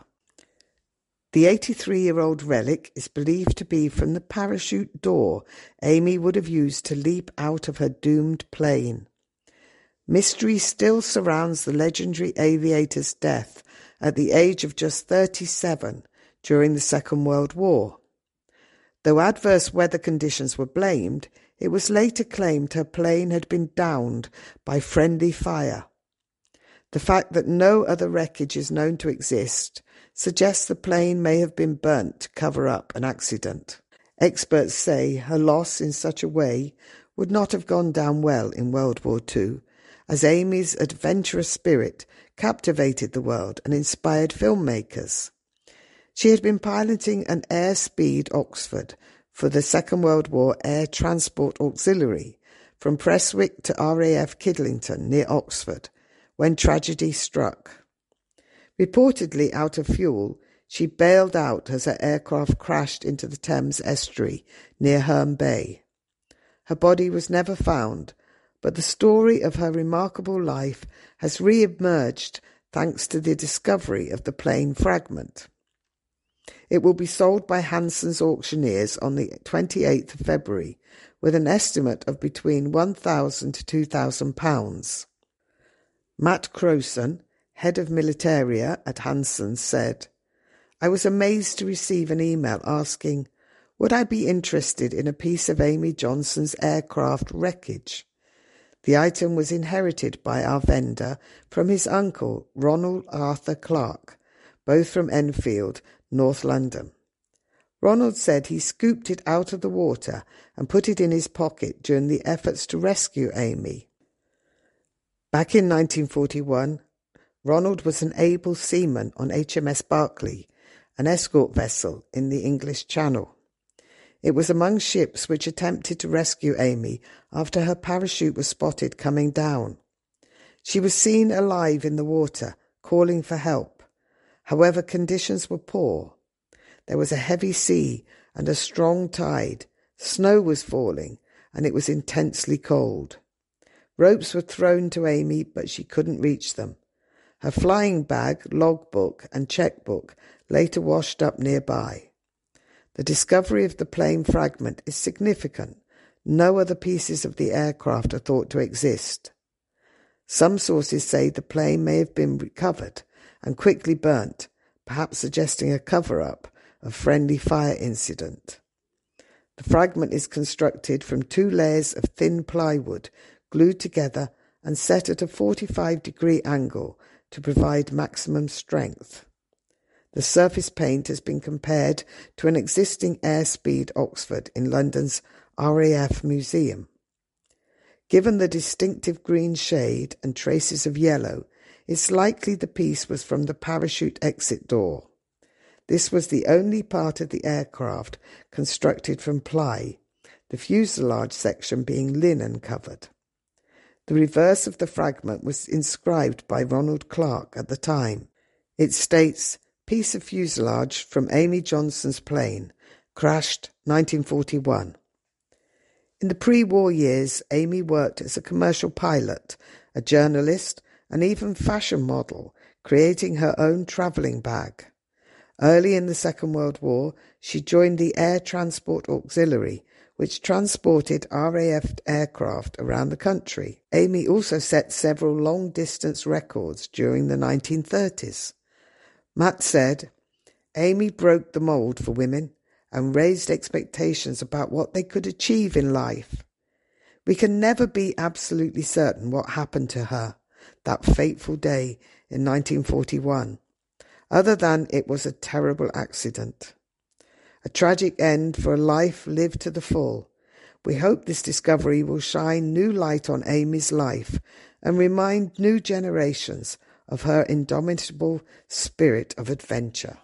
The eighty-three-year-old relic is believed to be from the parachute door Amy would have used to leap out of her doomed plane. Mystery still surrounds the legendary aviator's death at the age of just thirty-seven during the Second World War. Though adverse weather conditions were blamed, it was later claimed her plane had been downed by friendly fire. The fact that no other wreckage is known to exist suggests the plane may have been burnt to cover up an accident. Experts say her loss in such a way would not have gone down well in World War Two, as Amy's adventurous spirit captivated the world and inspired filmmakers. She had been piloting an Airspeed Oxford for the Second World War Air Transport Auxiliary from Prestwick to R A F Kidlington near Oxford when tragedy struck. Reportedly out of fuel, she bailed out as her aircraft crashed into the Thames estuary near Herne Bay. Her body was never found, but the story of her remarkable life has re-emerged thanks to the discovery of the plane fragment. It will be sold by Hanson's auctioneers on the twenty-eighth of February, with an estimate of between one thousand to two thousand pounds. Matt Crowson, head of Militaria at Hanson's, said, "I was amazed to receive an email asking, would I be interested in a piece of Amy Johnston's aircraft wreckage? The item was inherited by our vendor from his uncle, Ronald Arthur Clark, both from Enfield, North London. Ronald said he scooped it out of the water and put it in his pocket during the efforts to rescue Amy. Back in nineteen forty-one, Ronald was an able seaman on H M S Barclay, an escort vessel in the English Channel. It was among ships which attempted to rescue Amy after her parachute was spotted coming down. She was seen alive in the water, calling for help. However, conditions were poor. There was a heavy sea and a strong tide, snow was falling, and it was intensely cold. Ropes were thrown to Amy, but she couldn't reach them. Her flying bag, logbook, and checkbook later washed up nearby. The discovery of the plane fragment is significant. No other pieces of the aircraft are thought to exist. Some sources say the plane may have been recovered and quickly burnt, perhaps suggesting a cover-up of friendly fire incident. The fragment is constructed from two layers of thin plywood glued together and set at a forty-five degree angle to provide maximum strength. The surface paint has been compared to an existing Airspeed Oxford in London's R A F Museum. Given the distinctive green shade and traces of yellow, it's likely the piece was from the parachute exit door. This was the only part of the aircraft constructed from ply, the fuselage section being linen covered. The reverse of the fragment was inscribed by Ronald Clark at the time. It states, "Piece of fuselage from Amy Johnson's plane, crashed nineteen forty-one. In the pre-war years, Amy worked as a commercial pilot, a journalist, and even fashion model, creating her own travelling bag. Early in the Second World War, she joined the Air Transport Auxiliary, which transported R A F aircraft around the country. Amy also set several long-distance records during the nineteen thirties. Matt said, "Amy broke the mould for women and raised expectations about what they could achieve in life. We can never be absolutely certain what happened to her that fateful day in nineteen forty-one, other than it was a terrible accident. A tragic end for a life lived to the full. We hope this discovery will shine new light on Amy's life and remind new generations of her indomitable spirit of adventure."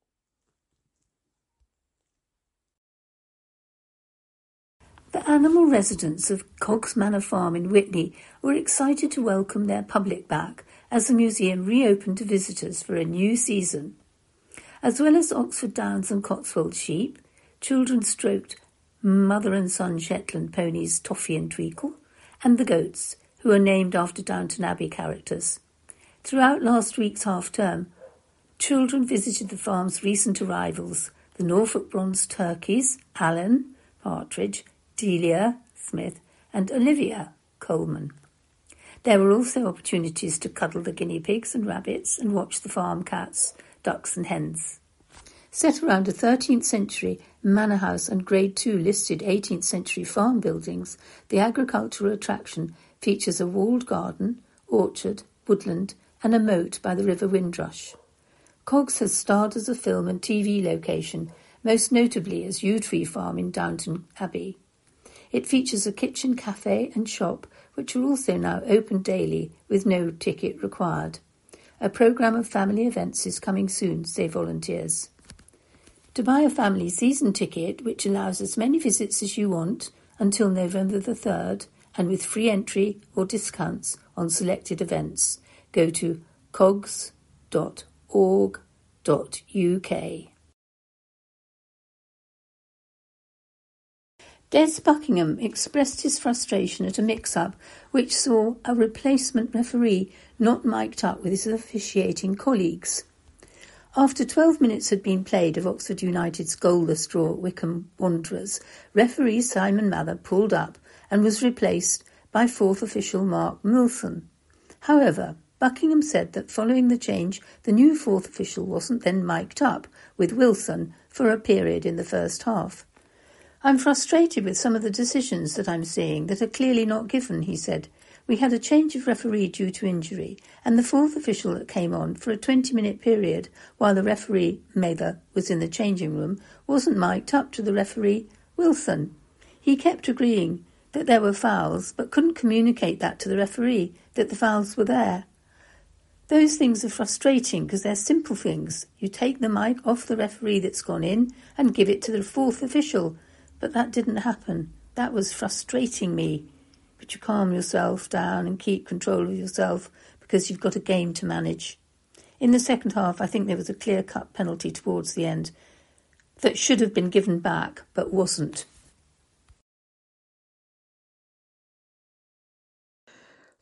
The animal residents of Coggs Manor Farm in Witney were excited to welcome their public back as the museum reopened to visitors for a new season. As well as Oxford Downs and Cotswold sheep, children stroked mother and son Shetland ponies Toffee and Treacle, and the goats, who are named after Downton Abbey characters. Throughout last week's half-term, children visited the farm's recent arrivals, the Norfolk bronze turkeys, Alan, Partridge, Delia, Smith, and Olivia, Coleman. There were also opportunities to cuddle the guinea pigs and rabbits and watch the farm cats, ducks and hens. Set around a thirteenth century manor house and Grade two listed eighteenth century farm buildings, the agricultural attraction features a walled garden, orchard, woodland, and a moat by the River Windrush. Coggs has starred as a film and T V location, most notably as Yew Tree Farm in Downton Abbey. It features a kitchen, cafe and shop, which are also now open daily with no ticket required. A programme of family events is coming soon, say volunteers. To buy a family season ticket, which allows as many visits as you want until November the third, and with free entry or discounts on selected events, go to cogs dot org dot U K. Des Buckingham expressed his frustration at a mix-up which saw a replacement referee not mic'd up with his officiating colleagues. After twelve minutes had been played of Oxford United's goalless draw at Wycombe Wanderers, referee Simon Mather pulled up and was replaced by fourth official Mark Wilson. However, Buckingham said that following the change, the new fourth official wasn't then mic'd up with Wilson for a period in the first half. "I'm frustrated with some of the decisions that I'm seeing that are clearly not given," he said. "We had a change of referee due to injury, and the fourth official that came on for a twenty-minute period while the referee, Mather, was in the changing room, wasn't mic'd up to the referee, Wilson. He kept agreeing that there were fouls, but couldn't communicate that to the referee, that the fouls were there. Those things are frustrating because they're simple things. You take the mic off the referee that's gone in and give it to the fourth official. But that didn't happen. That was frustrating me. But you calm yourself down and keep control of yourself because you've got a game to manage." In the second half, I think there was a clear-cut penalty towards the end that should have been given back, but wasn't.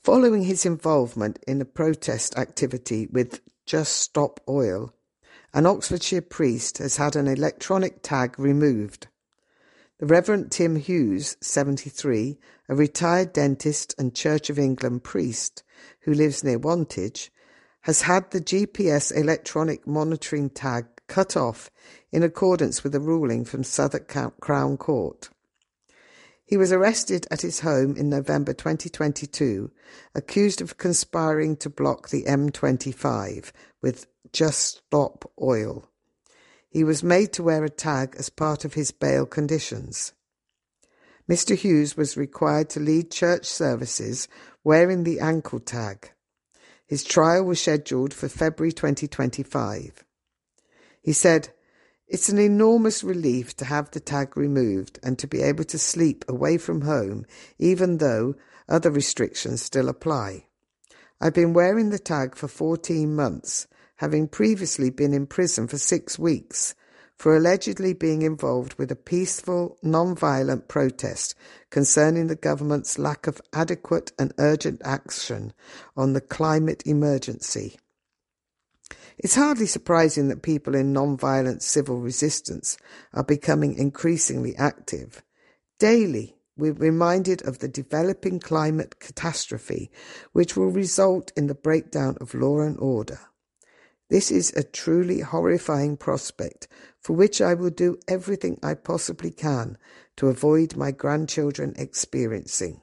Following his involvement in a protest activity with Just Stop Oil, an Oxfordshire priest has had an electronic tag removed. The Reverend Tim Hughes, seventy-three, a retired dentist and Church of England priest who lives near Wantage, has had the G P S electronic monitoring tag cut off in accordance with a ruling from Southwark Crown Court. He was arrested at his home in November twenty twenty-two, accused of conspiring to block the M twenty-five with Just Stop Oil. He was made to wear a tag as part of his bail conditions. Mister Hughes was required to lead church services wearing the ankle tag. His trial was scheduled for February twenty twenty-five. He said, "It's an enormous relief to have the tag removed and to be able to sleep away from home, even though other restrictions still apply. I've been wearing the tag for fourteen months, having previously been in prison for six weeks for allegedly being involved with a peaceful, non-violent protest concerning the government's lack of adequate and urgent action on the climate emergency." It's hardly surprising that people in non-violent civil resistance are becoming increasingly active. Daily, we're reminded of the developing climate catastrophe which will result in the breakdown of law and order. This is a truly horrifying prospect for which I will do everything I possibly can to avoid my grandchildren experiencing.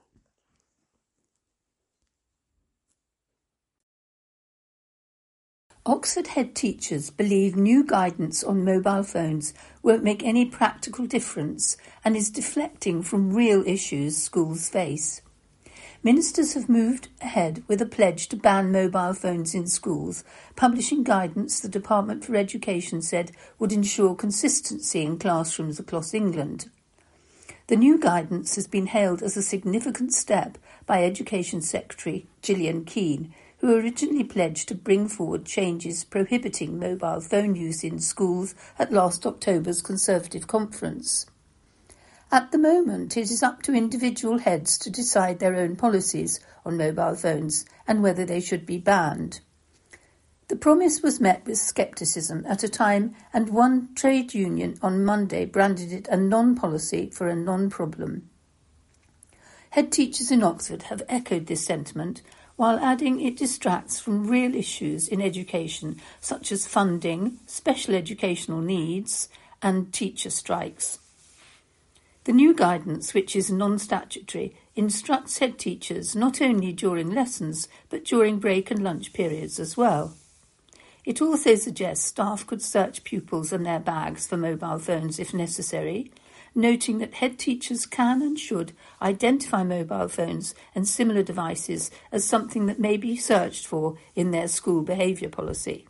Oxford head teachers believe new guidance on mobile phones won't make any practical difference and is deflecting from real issues schools face. Ministers have moved ahead with a pledge to ban mobile phones in schools, publishing guidance the Department for Education said would ensure consistency in classrooms across England. The new guidance has been hailed as a significant step by Education Secretary Gillian Keane, who originally pledged to bring forward changes prohibiting mobile phone use in schools at last October's Conservative conference. At the moment, it is up to individual heads to decide their own policies on mobile phones and whether they should be banned. The promise was met with scepticism at a time, and one trade union on Monday branded it a non-policy for a non-problem. Head teachers in Oxford have echoed this sentiment, while adding it distracts from real issues in education such as funding, special educational needs and teacher strikes. The new guidance, which is non-statutory, instructs head teachers not only during lessons but during break and lunch periods as well. It also suggests staff could search pupils and their bags for mobile phones if necessary, noting that head teachers can and should identify mobile phones and similar devices as something that may be searched for in their school behaviour policy.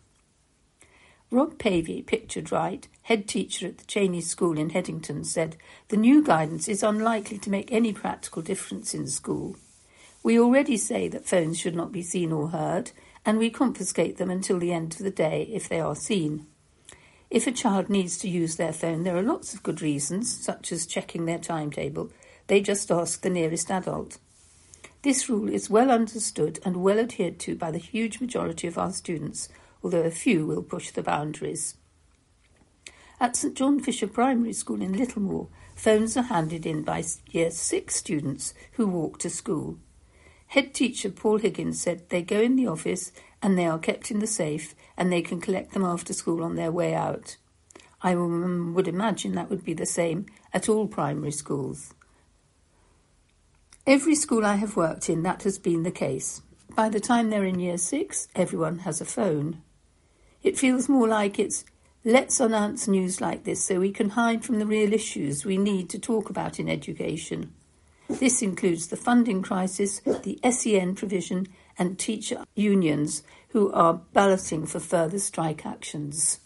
Rob Pavey, pictured right, head teacher at the Cheney School in Headington, said, "The new guidance is unlikely to make any practical difference in school. We already say that phones should not be seen or heard, and we confiscate them until the end of the day if they are seen. If a child needs to use their phone, there are lots of good reasons, such as checking their timetable. They just ask the nearest adult. This rule is well understood and well adhered to by the huge majority of our students, although a few will push the boundaries." At St John Fisher Primary School in Littlemore, phones are handed in by Year six students who walk to school. Head teacher Paul Higgins said they go in the office and they are kept in the safe and they can collect them after school on their way out. I would imagine that would be the same at all primary schools. Every school I have worked in, that has been the case. By the time they're in Year six, everyone has a phone. It feels more like it's, let's announce news like this so we can hide from the real issues we need to talk about in education. This includes the funding crisis, the S E N provision, and teacher unions who are balloting for further strike actions.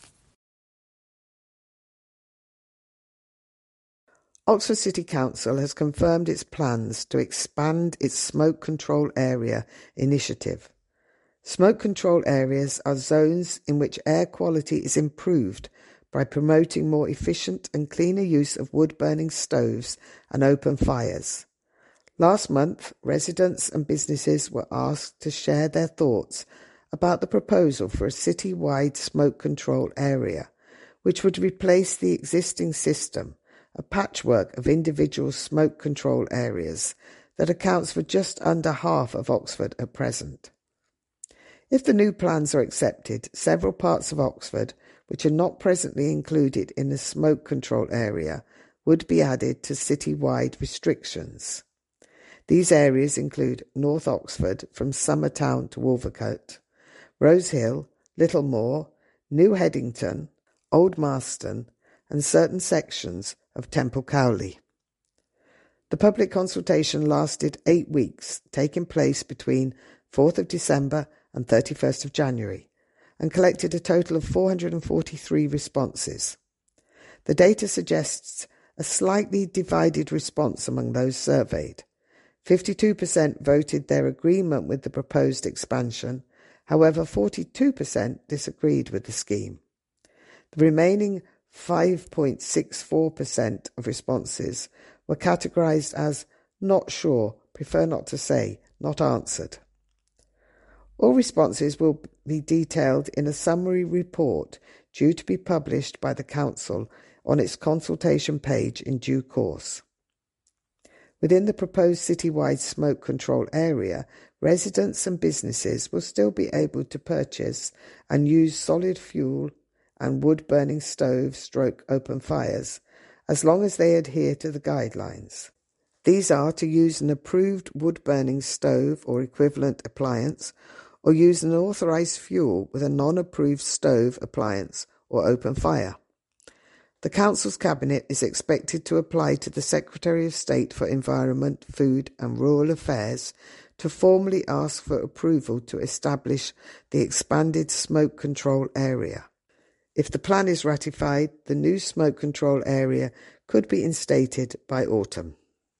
Oxford City Council has confirmed its plans to expand its smoke control area initiative. Smoke control areas are zones in which air quality is improved by promoting more efficient and cleaner use of wood-burning stoves and open fires. Last month, residents and businesses were asked to share their thoughts about the proposal for a city-wide smoke control area, which would replace the existing system, a patchwork of individual smoke control areas that accounts for just under half of Oxford at present. If the new plans are accepted, several parts of Oxford, which are not presently included in the smoke control area, would be added to city-wide restrictions. These areas include North Oxford from Summertown to Wolvercote, Rose Hill, Littlemore, New Headington, Old Marston, and certain sections of Temple Cowley. The public consultation lasted eight weeks, taking place between fourth of December and thirty-first of January, and collected a total of four hundred forty-three responses. The data suggests a slightly divided response among those surveyed. fifty-two percent voted their agreement with the proposed expansion, however forty-two percent disagreed with the scheme. The remaining five point six four percent of responses were categorised as not sure, prefer not to say, not answered. All responses will be detailed in a summary report due to be published by the Council on its consultation page in due course. Within the proposed citywide smoke control area, residents and businesses will still be able to purchase and use solid fuel and wood-burning stoves stroke open fires, as long as they adhere to the guidelines. These are to use an approved wood-burning stove or equivalent appliance, or use an authorised fuel with a non-approved stove, appliance, or open fire. The Council's Cabinet is expected to apply to the Secretary of State for Environment, Food and Rural Affairs to formally ask for approval to establish the expanded smoke control area. If the plan is ratified, the new smoke control area could be instated by autumn.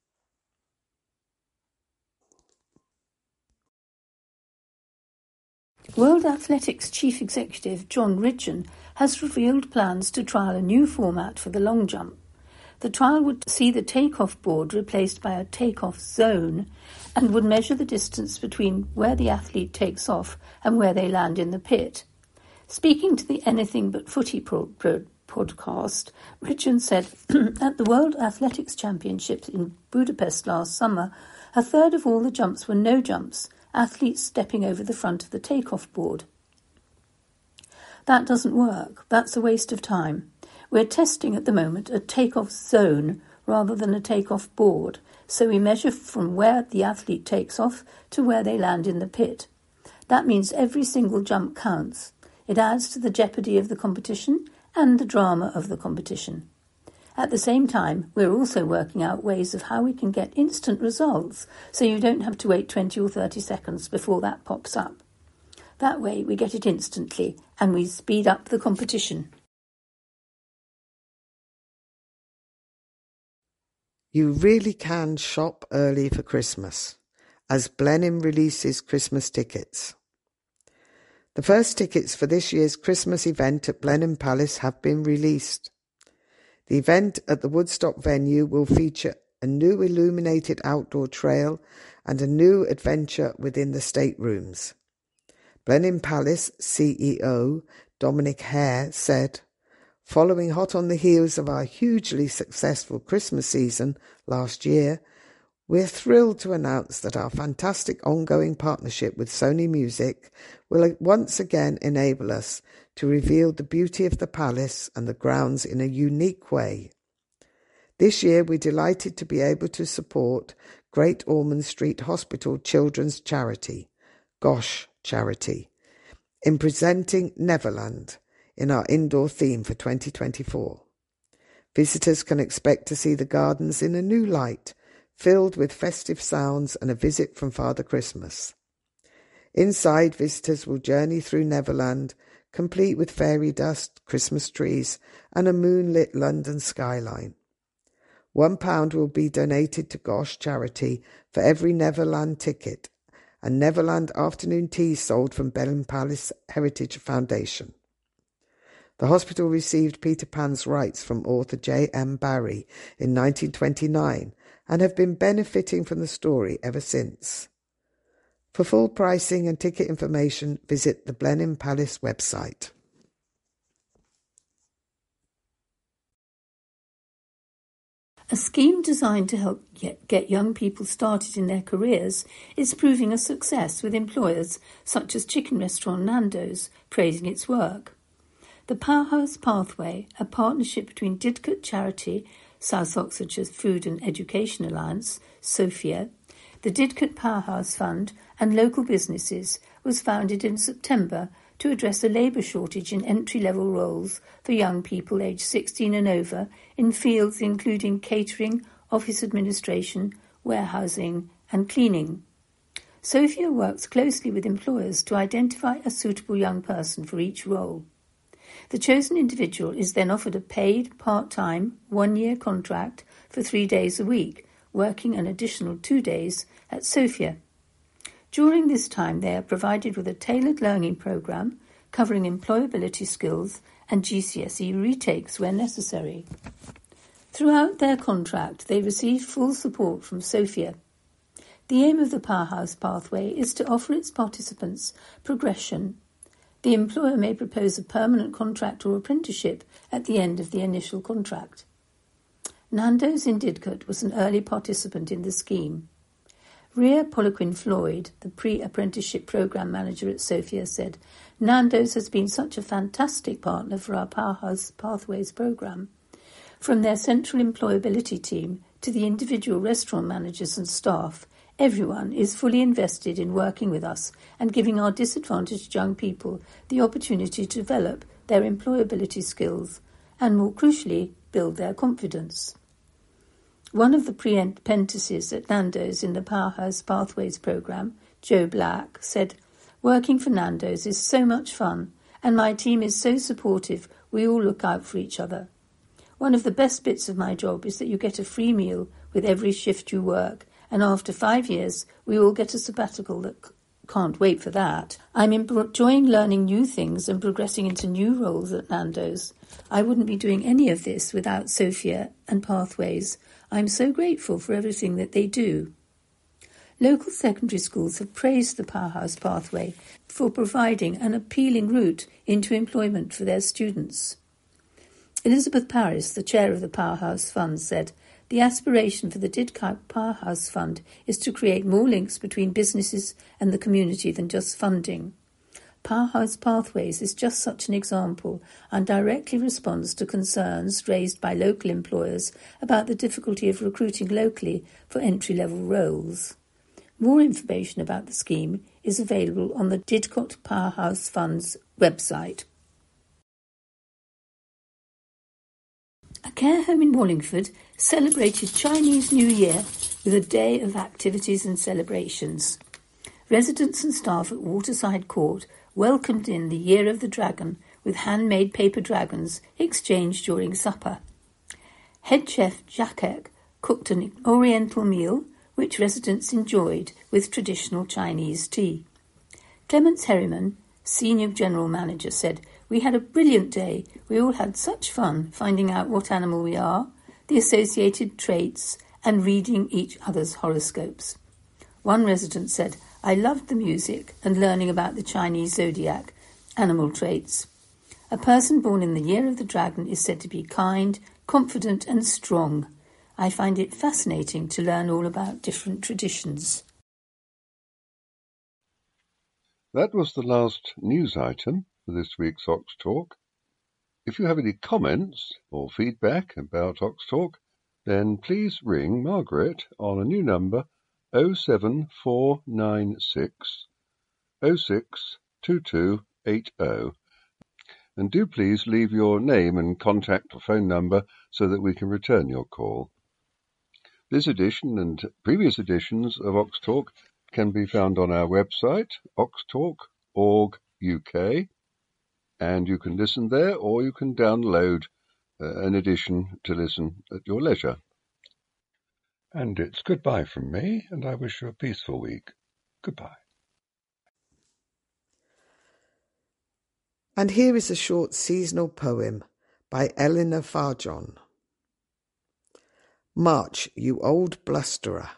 World Athletics Chief Executive John Ridgen has revealed plans to trial a new format for the long jump. The trial would see the takeoff board replaced by a takeoff zone and would measure the distance between where the athlete takes off and where they land in the pit. Speaking to the Anything But Footy pro- pro- podcast, Ridgen said, at the World Athletics Championships in Budapest last summer, a third of all the jumps were no jumps, athletes stepping over the front of the takeoff board. That doesn't work. That's a waste of time. We're testing at the moment a takeoff zone rather than a takeoff board, so we measure from where the athlete takes off to where they land in the pit. That means every single jump counts. It adds to the jeopardy of the competition and the drama of the competition. At the same time, we're also working out ways of how we can get instant results so you don't have to wait twenty or thirty seconds before that pops up. That way we get it instantly and we speed up the competition. You really can shop early for Christmas, as Blenheim releases Christmas tickets. The first tickets for this year's Christmas event at Blenheim Palace have been released. The event at the Woodstock venue will feature a new illuminated outdoor trail and a new adventure within the staterooms. Blenheim Palace C E O Dominic Hare said, following hot on the heels of our hugely successful Christmas season last year, we're thrilled to announce that our fantastic ongoing partnership with Sony Music will once again enable us to reveal the beauty of the palace and the grounds in a unique way. This year we're delighted to be able to support Great Ormond Street Hospital Children's Charity, GOSH Charity, in presenting Neverland in our indoor theme for twenty twenty-four. Visitors can expect to see the gardens in a new light, filled with festive sounds and a visit from Father Christmas. Inside, visitors will journey through Neverland, complete with fairy dust, Christmas trees, and a moonlit London skyline. One pound will be donated to GOSH Charity for every Neverland ticket, and Neverland afternoon tea sold from Blenheim Palace Heritage Foundation. The hospital received Peter Pan's rights from author J M Barrie in nineteen twenty-nine and have been benefiting from the story ever since. For full pricing and ticket information, visit the Blenheim Palace website. A scheme designed to help get, get young people started in their careers is proving a success, with employers such as chicken restaurant Nando's praising its work. The Powerhouse Pathway, a partnership between Didcot Charity, South Oxfordshire Food and Education Alliance, SOFIA, the Didcot Powerhouse Fund and local businesses, was founded in September to address a labour shortage in entry-level roles for young people aged sixteen and over in fields including catering, office administration, warehousing and cleaning. SOFIA works closely with employers to identify a suitable young person for each role. The chosen individual is then offered a paid, part-time, one-year contract for three days a week, working an additional two days at SOFIA. During this time, they are provided with a tailored learning programme covering employability skills and G C S E retakes where necessary. Throughout their contract, they receive full support from SOFIA. The aim of the Powerhouse Pathway is to offer its participants progression. The employer may propose a permanent contract or apprenticeship at the end of the initial contract. Nando's in Didcot was an early participant in the scheme. Rhea Poliquin-Floyd, the pre-apprenticeship programme manager at SOFIA, said, "Nando's has been such a fantastic partner for our Powerhouse Pathways programme. From their central employability team to the individual restaurant managers and staff, everyone is fully invested in working with us and giving our disadvantaged young people the opportunity to develop their employability skills and, more crucially, build their confidence." One of the pre-apprentices at Nando's in the Powerhouse Pathways programme, Joe Black, said, "Working for Nando's is so much fun, and my team is so supportive, we all look out for each other. One of the best bits of my job is that you get a free meal with every shift you work, and after five years, we all get a sabbatical that c- can't wait for that. I'm enjoying learning new things and progressing into new roles at Nando's. I wouldn't be doing any of this without SOFIA and Pathways. I'm so grateful for everything that they do." Local secondary schools have praised the Powerhouse Pathway for providing an appealing route into employment for their students. Elizabeth Paris, the chair of the Powerhouse Fund, said, "The aspiration for the Didcot Powerhouse Fund is to create more links between businesses and the community than just funding. Powerhouse Pathways is just such an example and directly responds to concerns raised by local employers about the difficulty of recruiting locally for entry-level roles." More information about the scheme is available on the Didcot Powerhouse Fund's website. A care home in Wallingford celebrated Chinese New Year with a day of activities and celebrations. Residents and staff at Waterside Court welcomed in the Year of the Dragon with handmade paper dragons exchanged during supper. Head chef Jacek cooked an oriental meal which residents enjoyed with traditional Chinese tea. Clements Herriman, Senior General Manager, said, "We had a brilliant day. We all had such fun finding out what animal we are, the associated traits, and reading each other's horoscopes." One resident said, "I loved the music and learning about the Chinese zodiac, animal traits. A person born in the Year of the Dragon is said to be kind, confident and strong. I find it fascinating to learn all about different traditions." That was the last news item for this week's Ox Talk. If you have any comments or feedback about Ox Talk, then please ring Margaret on a new number oh seven four nine six oh six two two eight oh. And do please leave your name and contact or phone number so that we can return your call. This edition and previous editions of Ox Talk can be found on our website, oxtalk dot org dot U K, and you can listen there or you can download uh, an edition to listen at your leisure. And it's goodbye from me, and I wish you a peaceful week. Goodbye. And here is a short seasonal poem by Eleanor Farjon. March, you old blusterer.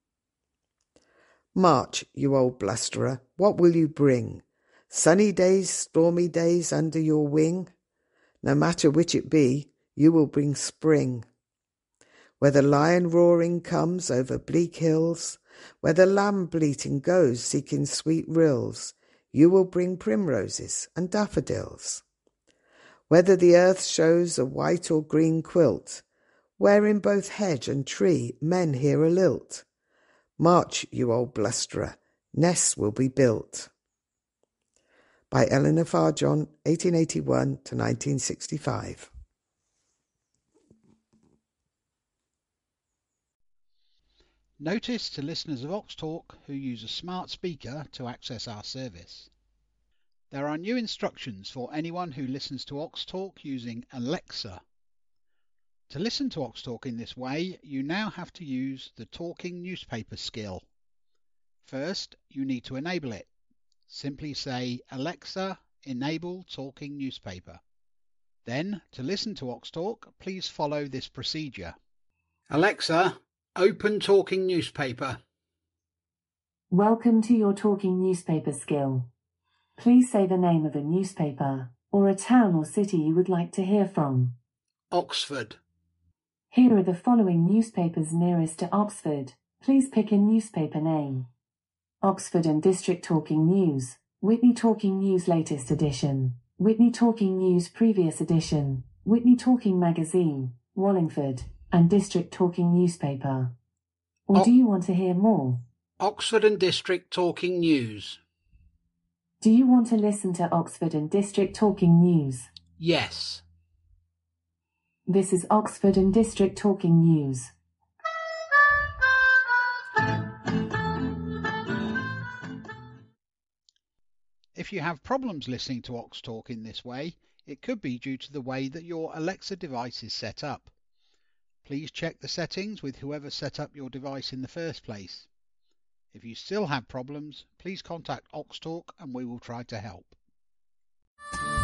March, you old blusterer, what will you bring? Sunny days, stormy days under your wing? No matter which it be, you will bring spring. Where the lion roaring comes over bleak hills, where the lamb bleating goes seeking sweet rills, you will bring primroses and daffodils. Whether the earth shows a white or green quilt, where in both hedge and tree men hear a lilt, march, you old blusterer, nests will be built. By Eleanor Farjon, eighteen eighty-one to nineteen sixty-five. Notice to listeners of Oxtalk who use a smart speaker to access our service. There are new instructions for anyone who listens to Oxtalk using Alexa. To listen to Oxtalk in this way, you now have to use the talking newspaper skill. First, you need to enable it. Simply say, Alexa, enable talking newspaper. Then, to listen to Oxtalk, please follow this procedure. Alexa, open talking newspaper. Welcome to your talking newspaper skill. Please say the name of a newspaper, or a town or city you would like to hear from. Oxford. Here are the following newspapers nearest to Oxford. Please pick a newspaper name. Oxford and District Talking News, Whitney Talking News Latest Edition, Whitney Talking News Previous Edition, Whitney Talking Magazine, Wallingford, and District Talking Newspaper. Or O- do you want to hear more? Oxford and District Talking News. Do you want to listen to Oxford and District Talking News? Yes. This is Oxford and District Talking News. If you have problems listening to Oxtalk in this way, it could be due to the way that your Alexa device is set up. Please check the settings with whoever set up your device in the first place. If you still have problems, please contact Oxtalk and we will try to help.